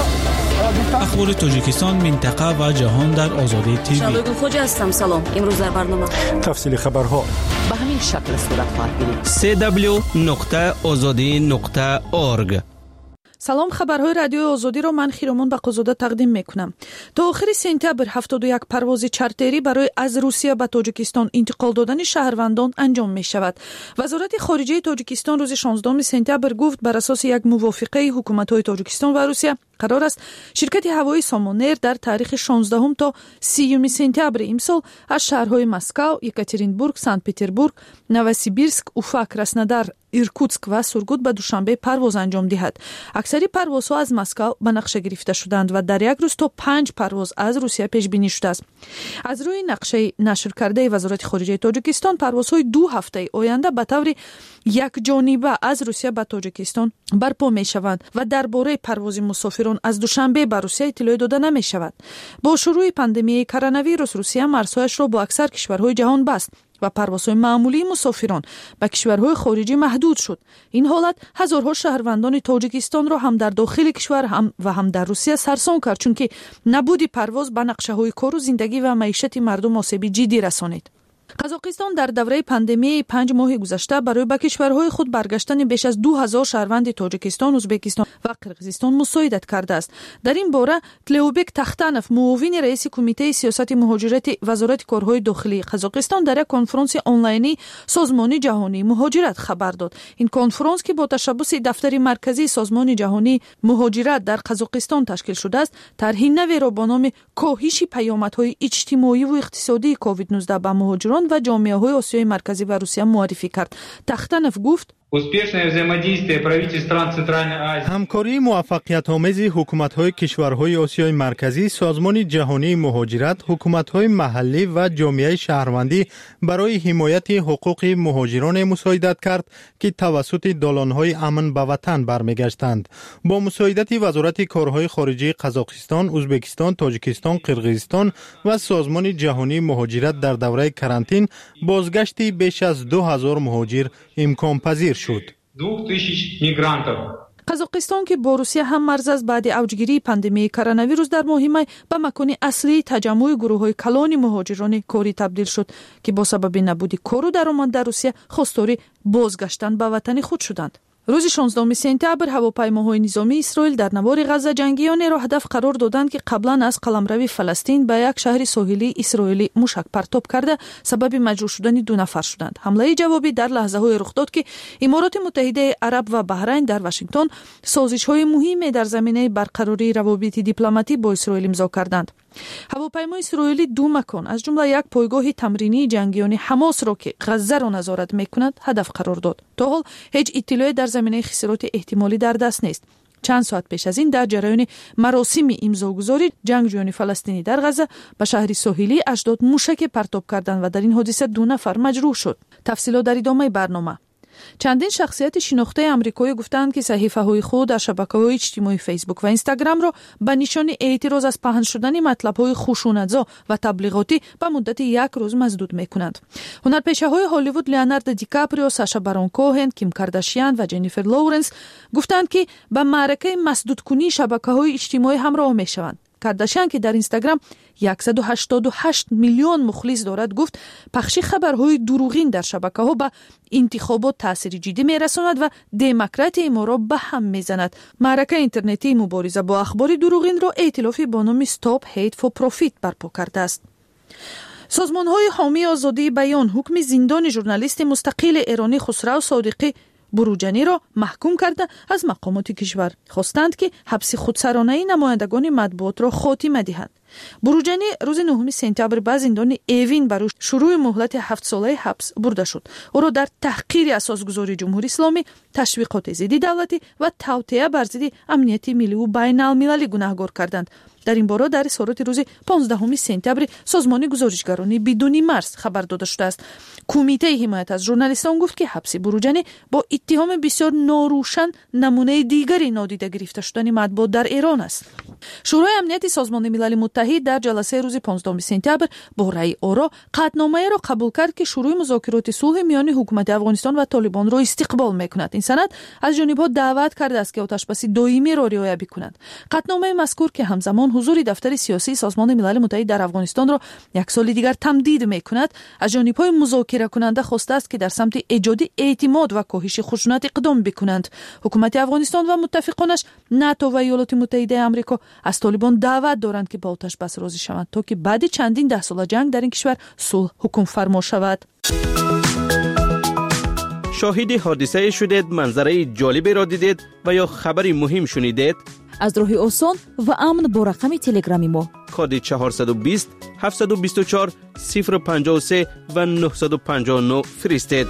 اخبار تاجیکستان، منطقه و جهان در آزادی تیوی. شبگون خوجا هستم. سلام. امروز در برنامه تفصیل خبرها به همین شکل صورت خواهد گرفت. سی دبلیو نقطه آزادی نقطه اورگ. سلام، خبرهای رادیو آزادی را من خیرمان بقازاده تقدیم میکنم. تا آخر سپتامبر هفتاد و یک پرواز چارتری برای از روسیه به تاجیکستان انتقال دادن شهروندان انجام می شود. وزارت خارجه تاجیکستان روز شانزدهم سپتامبر گفت بر اساس یک موافقه حکومت‌های تاجیکستان و روسیه قرار است شرکت هوایی سامونر در تاریخ شانزدهم تا سیوم سپتامبر امسال از شهرهای مسکو، یکاترینبورگ، سنت پتربورگ، نووسیبیرسک، اوفا، کراسنودار، ایرکوتسک و سورگوت به دوشنبه پرواز انجام دهد. اکثری پروازها از مسکو به نقشه گرفته شدند و در یک روز تا پنج پرواز از روسیه پیش بینی شده است. از روی نقشه نشر کرده وزارت خارجه تاجیکستان، پروازهای دو هفته آینده به طور یک جانبه از روسیه به تاجیکستان برپا می شوند و درباره پرواز مسافران از دوشنبه به روسیه اطلاع داده نمی شود. با شروع پاندمی کرونا ویروس، روسیه مرزهایش را با اکثر کشورهای جهان بست و پروازهای معمولی مسافران به کشورهای خارجی محدود شد. این حالت هزارها شهروندان تاجیکستان را هم در داخل کشور هم و هم در روسیه سرسام کرد، چون که نبودی پرواز به نقشه‌های کار و زندگی و معیشت مردم آسیب جدی رسانید. قزاقستان در دوره پاندمی پنج ماه گذشته برای به کشورهای خود برگشتن بیش از دو هزار شهروند تاجیکستان، ازبکستان و قرقیزستان مساعدت کرده است. در این باره تلئوبک تختانف، معاون رئیس کمیته سیاست مهاجرت وزارت کارهای داخلی قزاقستان، در یک کنفرانس آنلاینی سازمان جهانی مهاجرت خبر داد. این کنفرانس که با تشبث دفتر مرکزی سازمان جهانی مهاجرت در قزاقستان تشکیل شده است، طرحی نوی را با نام کاهش پیامدهای اجتماعی و اقتصادی کووید نوزده به مهاجران و جامعه های آسیای مرکزی و روسیه معرفی کرد. تختانف گفت همکاری موفقیت‌آمیز حکومت‌های کشورهای آسیای مرکزی، سازمان جهانی مهاجرت، حکومت‌های محلی و جامعه شهروندی برای حمایت حقوق مهاجران مساعدت کرد که توسط دالان‌های امن به وطن برمیگشتند. با مساعدت وزارت کارهای خارجه قزاقستان، ازبکستان، تاجیکستان، قرقیزستان و سازمان جهانی مهاجرت در دوره کرانتین، بازگشت بیش از دو هزار مهاجر امکان پذیر شد. قزاقستان که با روسیه هم مرز است، بعد اوجگیری پاندمی کرونا ویروس در ماه می به مکان اصلی تجمع گروه‌های کلان مهاجران کاری تبدیل شد که با سبب نبودی کار و درآمد در روسیه خواستار بازگشتن به وطن خود شدند. روز شانزدهم سپتامبر هواپیماهای نظامی اسرائیل در نوار غزه جنگیانی را هدف قرار دادند که قبلا از قلمرو فلسطین به یک شهر ساحلی اسرائیلی موشک پرتاب کرده سبب مجروح شدن دو نفر شدند. حمله جوابی در لحظه های رخ داد که امارات متحده عرب و بحرین در واشنگتن سازش های مهمی در زمینه برقراری روابط دیپلماتی با اسرائیل امضا کردند. هواپیمای اسرائیلی دو مکان از جمله یک پایگاه تمرینی جنگیان حماس را که غزه را نظارت میکند هدف قرار داد. تا حال هیچ اطلاعی در زمینه خسارات احتمالی در دست نیست. چند ساعت پیش از این در جریان مراسم امضاگذاری جنگجویان فلسطینی در غزه به شهر ساحلی اشدود موشک پرتاب کردند و در این حادثه دو نفر مجروح شد. تفصیلات در ادامه برنامه. چندین شخصیت شناخته آمریکایی گفتند که صحیفه‌های خود در شبکه‌های اجتماعی فیسبوک و اینستاگرام را به نشان اعتراض از پهن شدن مطلب‌های خشونت‌زا و تبلیغاتی به مدت یک روز مسدود می‌کنند. هنرپیشه‌های هالیوود لیوناردو دیکاپریو، ساشا بارون کوهن، کیم کارداشیان و جنیفر لورنس گفتند که به معرکه مسدود کنی شبکه‌های اجتماعی همراه می‌شوند. کارداشیان که در اینستاگرام صد و هشتاد و هشت میلیون مخلص دارد گفت پخش خبرهای دروغین در شبکه‌ها به انتخابات تاثیر جدی می‌رساند و دموکراسی ما را به هم می‌زند. معرکه اینترنتی مبارزه با اخبار دروغین را ائتلافی با نام استاپ هیت فور پروفیت برپا کرده است. سازمان‌های حامی آزادی بیان حکم زندان ژورنالیست مستقل ایرانی خسرو صادقی بروجانی را محکوم کرده از مقامات کشور خواستند که حبس خودسرانه نمایندگان مطبوعات را خاتمه دهند. буруҷанӣ рӯзи нӯҳуми сентябр ба зиндони Эвин барои шурӯъи муҳлати ҳафт солаи ҳабс бурда шуд. ӯро дар таҳқири асосгузории ҷумҳурии исломӣ, ташвиқоти зидди давлатӣ ва тавтеа бар зидди амнияти милливу байналмилалӣ гунаҳгор карданд. дар ин бора дар изҳороти рӯзи понздаҳуми сентябри созмони гузоришгарони бидуни марз хабар дода шудааст. кумитаи ҳимоят аз журналистон гуфт, ки ҳабси Буруҷанӣ бо иттиҳоми бисёр норӯшан намунаи дигари нодида гирифта шудани матбуот дар Эрон аст. шӯрои амнияти созмони милали муттаҳид дар ҷаласаи рӯзи понздаҳуми сентябр бо раъи оро қатномаеро қабул кард, ки шурӯи музокироти сулҳи миёни ҳукумати Афғонистон ва Толибонро истиқбол мекунад. ин санад аз ҷонибҳо даъват кардааст, ки оташбаси доимиро риоя бикунанд. қатномаи мазкур, ки ҳамзамон ҳузури дафтари сиёсии созмони милали муттаҳид дар Афғонистонро як соли дигар тамдид мекунад, аз ҷонибҳои музокиракунанда хостааст, ки дар самти эҷоди эътимод ва коҳиши хушунат иқдом бикунанд. ҳукумати Афғонистон ва муттафиқонаш НАТО ва Иёлоти Муттаҳидаи Амрико аз Толибон даъват доранд, ки ба оташбас розӣ шаванд, то ки баъди чандин даҳсола ҷанг дар ин кишвар сулҳ ҳукмфармо шавад. شاهد حادثه شدید، منظره جالبی را دیدید و یا خبری مهم شنیدید؟ از راهی آسان و امن با رقم تلگرامی ما کد چهارصد و بیست هفتصد و بیست و چهار صفر پنجاه و سه و نهصد و پنجاه و نه فرستید.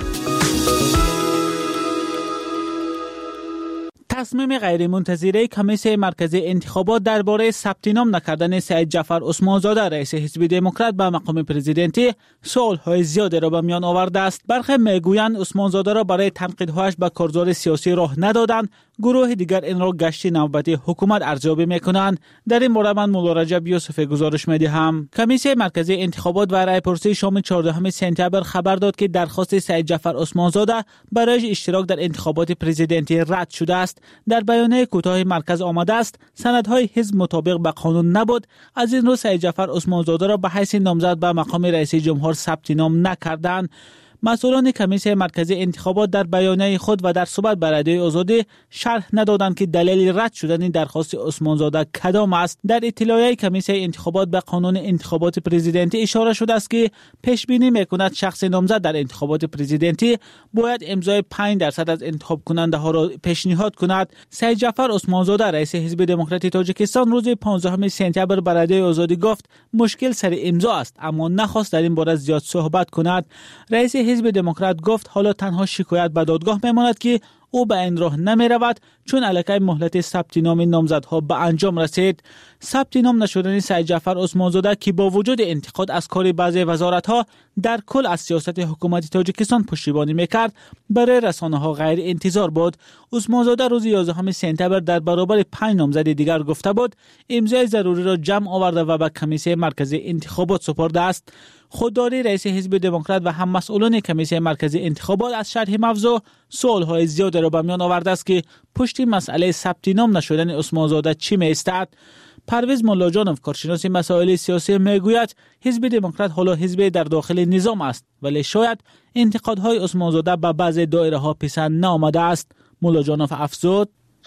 تصمیم غیرمنتظره کمیسیون مرکزی انتخابات درباره ثبت نام نکردن سعید جعفر عثمانزاده رئیس حزب دموکرات به مقام پرزیدنتی سوال‌های زیادی را به میان آورده است. برخی میگویند عثمانزاده را برای تنقیدهایش به کارزار سیاسی راه ندادند، گروه دیگر این را گشت نوبتی حکومت ارزیابی میکنند. در این مورد من مولا رجب یوسف گزارش میدهم. کمیسیون مرکزی انتخابات و رأی‌پرسی شام چهاردهم سپتامبر خبر داد که درخواست سعید جعفر عثمانزاده برای اشتراک در انتخابات پرزیدنتی رد شده است. در بیانیه کوتاه مرکز آمده است سندهای حزب مطابق به قانون نبود، از این رو سعید جعفر عثمانزاده را به حیث نامزد به مقام رئیس جمهور ثبت نام نکردند. مسئولان کمیسیون مرکزی انتخابات در بیانیه خود و در صحبت با رادیوی آزادی شرح ندادند که دلیل رد شدن درخواست عثمانزاده کدام است. در اطلاعیه کمیسیون انتخابات به قانون انتخابات پرزیدنتی اشاره شده است که پیش بینی میکند شخص نامزد در انتخابات پرزیدنتی باید امضای پنج درصد از انتخاب کننده ها را پیشنهاد کند. سعید جعفر عثمانزاده رئیس حزب دموکراتی تاجیکستان روز پانزدهم سپتامبر به رادیوی آزادی گفت مشکل سر امضا است، اما نخواست در این باره زیاد صحبت کند. رئیس حزب دموکرات گفت حالا تنها شکایت به دادگاه میماند که او به این راه نمی رود چون علیه مهلت ثبت نام نامزدها به انجام رسید. ثبت نام نشدن سعید جعفر عثمانزاده که با وجود انتقاد از کار بعضی وزارت‌ها در کل از سیاست حکومت تاجیکستان پشتیبانی میکرد برای رسانه‌ها غیر انتظار بود. عثمانزاده روز یازدهم سپتامبر در برابر پنج نامزد دیگر گفته بود امضای ضروری را جمع آورده و به کمیسیون مرکزی انتخابات سپرده است. خودداری رئیس حزب دموکرات و هم مسئولان کمیسیون مرکزی انتخابات از شرح موضوع سوال‌های زیاد را به میان آورده است که پشت مسئله ثبت نام نشدن عثمانزاده چی می‌ایستد. پرویز ملاجانوف کارشناس مسائل سیاسی میگوید حزب دموکرات حالا حزب در داخل نظام است، ولی شاید انتقادهای عثمانزاده به بعضی دایره‌ها پسند نآمده است. ملاجانوف افزود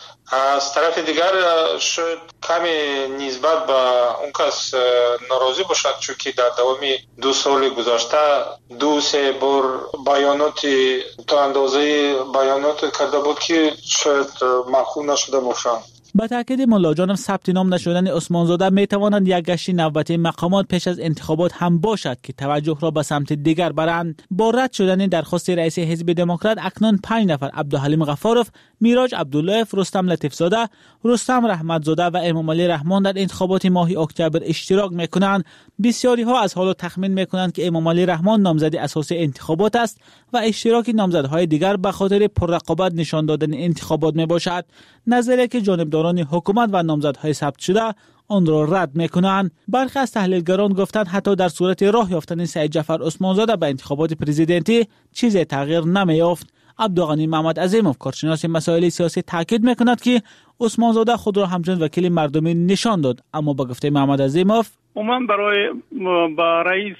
از طرف دیگر شاید کمی نسبت به اون کس ناراضی باشد چون که در دوام دو سال گذشته دو سه بار بیانات تا اندازه بیانات کرده بود که شاید معقول نشده باشند. با تاکید ملاجانوف ثبت نام نشدن عثمانزاده می تواند یک گشت نوبتی مقامات پیش از انتخابات هم باشد که توجه را به سمت دیگر برند. با رد شدن درخواست رئیس حزب دموکرات اکنون پنج نفر عبدالحلیم غفاروف، میراج عبدالله، رستم لطیفزاده، رستم رحمتزاده و امام علی رحمان در انتخابات ماه اکتبر اشتراک میکنند. بسیاری ها از حالا تخمین میکنند که امام علی رحمان نامزد اساسی انتخابات است و اشتراک نامزدهای دیگر به خاطر پررقابت نشان دادن انتخابات می باشد. نظریه که جانبداران حکومت و نامزدهای ثبت شده آن را رد میکنند. برخی از تحلیلگران گفتند حتی در صورت راه یافتن سعید جعفر عثمانزاده به انتخابات پرزیدنتی چیزی تغییر نمی‌یافت. عبدالغنی محمد عظیموف کارشناس مسائل سیاسی تاکید میکند که عثمانزاده خود را همچون وکیل مردمی نشان داد، اما با گفته محمد عظیموف عموما برای با رئیس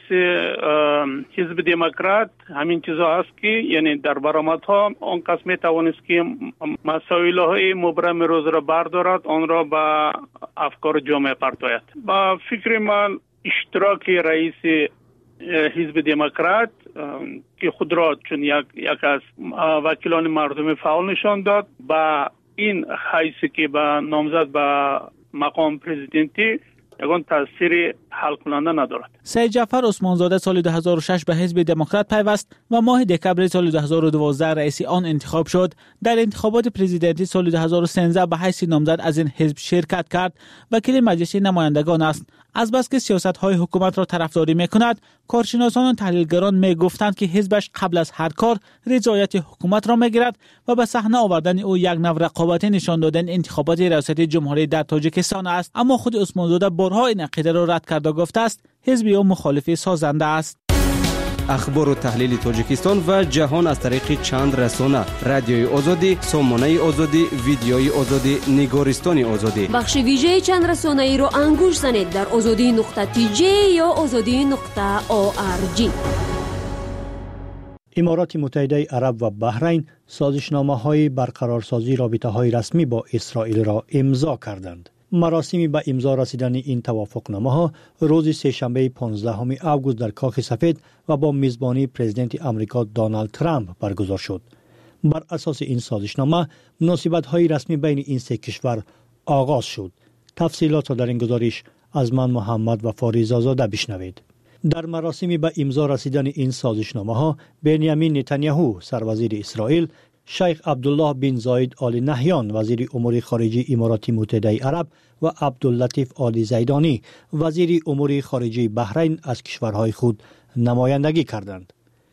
حزب دموکرات همین چیزا هست که یعنی در برآمدها اون کس میتوانست که مسائل های مبرم روز را بردارد، آن را به افکار جامعه پرتاید. با فکر من اشتراک رئیس حزب دموکرات که خود را چون یک یک از وکیلان مردمی فعال نشان داد با این حیثی که با نامزد به مقام پرزیدنتی یگان تاثیر حل کننده ندارد. سید جعفر عثمانزاده سال دو هزار و شش به حزب دموکرات پیوست و ماه دکبر سال دو هزار و دوازده رئیس آن انتخاب شد. در انتخابات پرزیدنتی سال دو هزار و سیزده به حیث نامزد از این حزب شرکت کرد. وکیل مجلس نمایندگان است. از بس که سیاست‌های حکومت را طرفداری می‌کند، کارشناسان و تحلیلگران می‌گفتند که حزبش قبل از هر کار رضایت حکومت را می‌گیرد و به صحنه آوردن او یک نوع رقابتی نشان دادن انتخابات ریاست جمهوری در تاجیکستان است. اما خود عثمانزاده بارها این عقیده را رد کرده گفته است حزب او مخالف سازنده است. اخبار و تحلیل تاجیکستان و جهان از طریق چند رسانه: رادیوی آزادی، سامانه آزادی، ویدیوی آزادی، نگارستان آزادی. بخش ویژه چند رسانه ای را انگوش زنید در آزادی نقطه تی جی یا آزادی نقطه او آر جی. امارات متحده عرب و بحرین سازشنامه‌های برقرارسازی رابطه‌های رسمی با اسرائیل را امضا کردند. مراسم به امضا رسیدن این توافقنامه‌ها روز سه‌شنبه پانزدهم اوگوست در کاخ سفید و با میزبانی پرزیدنت آمریکا دونالد ترامپ برگزار شد. بر اساس این سازشنامه مناسبت‌های رسمی بین این سه کشور آغاز شد. تفصیلات را در این گزارش از من محمد و فاریزاده بشنوید. در مراسم به امضا رسیدن این سازشنامه‌ها بنیامین نتانیاهو سروزیر اسرائیل، شیخ عبدالله بن زاید آل نهیان وزیر امور خارجه امارات متحده عرب و عبداللطیف آل زیدانی وزیر امور خارجه بحرین از کشورهای خود نمایندگی کردند.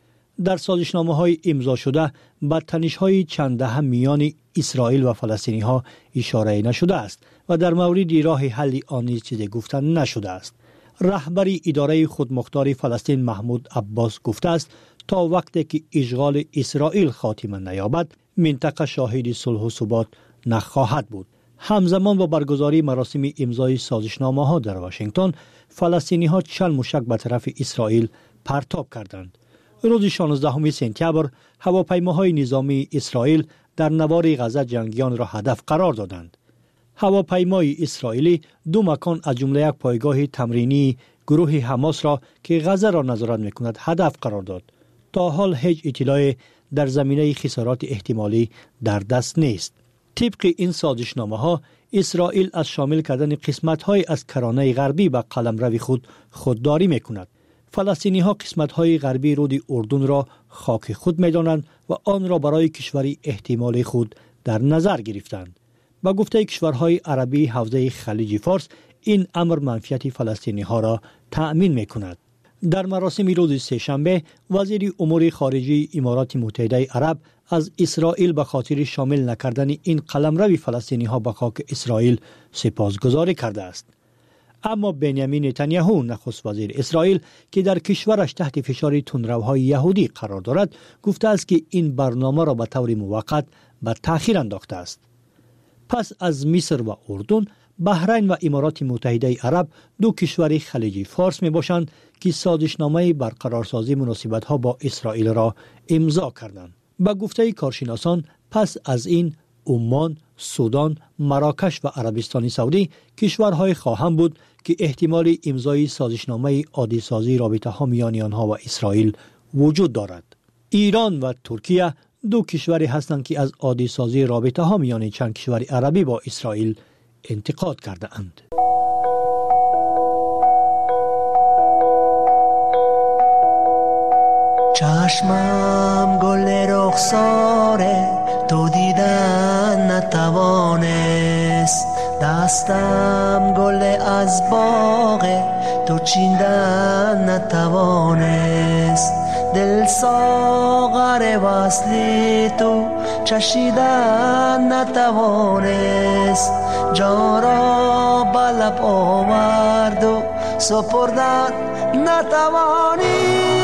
در سازشنامه‌های امضا شده به تنش‌های چند دهه میان اسرائیل و فلسطینی‌ها اشاره نشده است و در مورد راه حل آن نیز چیزی گفته نشده است. رهبر اداره خودمختار فلسطین محمود عباس گفته است تا وقتی که اشغال اسرائیل خاتمه نیابد منطقه شاهد صلح و ثبات نخواهد بود. همزمان با برگزاری مراسم امضای سازشنامه ها در واشنگتن، فلسطینی ها چند موشک به طرف اسرائیل پرتاب کردند. روز شانزدهم سپتامبر هواپیماهای نظامی اسرائیل در نوار غزه جنگیان را هدف قرار دادند. هواپیمای اسرائیلی دو مکان از جمله یک پایگاه تمرینی گروه حماس را که غزه را نظارت می‌کند هدف قرار داد. تا حال هیچ اطلاعی در زمینه خسارات احتمالی در دست نیست. طبق این سازشنامه‌ها اسرائیل از شامل کردن قسمت‌های از کرانه غربی به قلمرو خود خودداری می‌کند. فلسطینی‌ها قسمت‌های غربی رود اردن را خاک خود می‌دانند و آن را برای کشوری احتمالی خود در نظر گرفتند. با گفته کشورهای عربی حوزه خلیج فارس این امر منفعت فلسطینی‌ها را تأمین می‌کند. در مراسم روز سه‌شنبه وزیر امور خارجه امارات متحده عرب از اسرائیل به خاطر شامل نکردن این قلمرو فلسطینی‌ها به خاک اسرائیل سپاسگزاری کرده است. اما بنیامین نتانیاهو نخست وزیر اسرائیل که در کشورش تحت فشار تندروهای یهودی قرار دارد گفته است که این برنامه را به طور موقت به تأخیر انداخته است. پس از مصر و اردن، بحرین و امارات متحده عرب دو کشور خلیج فارس می باشند که سازشنامه برقرارسازی مناسبت‌ها با اسرائیل را امضا کردند. با گفته کارشناسان پس از این عمان، سودان، مراکش و عربستان سعودی کشورهای خواهند بود که احتمال امضای سازشنامه عادی سازی رابطه ها میان آنها و اسرائیل وجود دارد. ایران و ترکیه دو کشوری هستند که از عادی سازی رابطه ها میان چند کشور عربی با اسرائیل انتقاد کرده اند. چشمم گل رخساره تو دیدن نتوانست، دستم گل از باغ تو چیندن نتوانست، دل ساغر وصلی تو چشیدن نتوانست، جان را به لب آورد و سپردن نتوانست.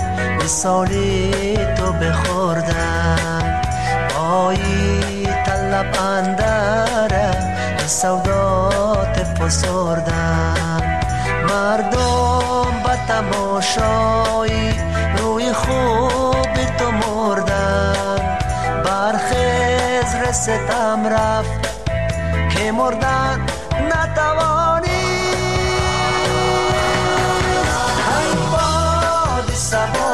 سالی تو بخوردن، پایی تل لب اندر سودات پسردن مردم به تماشای روی خوب تو مردن برخیز رستم رفت که مردن نتوانی ای باد سبا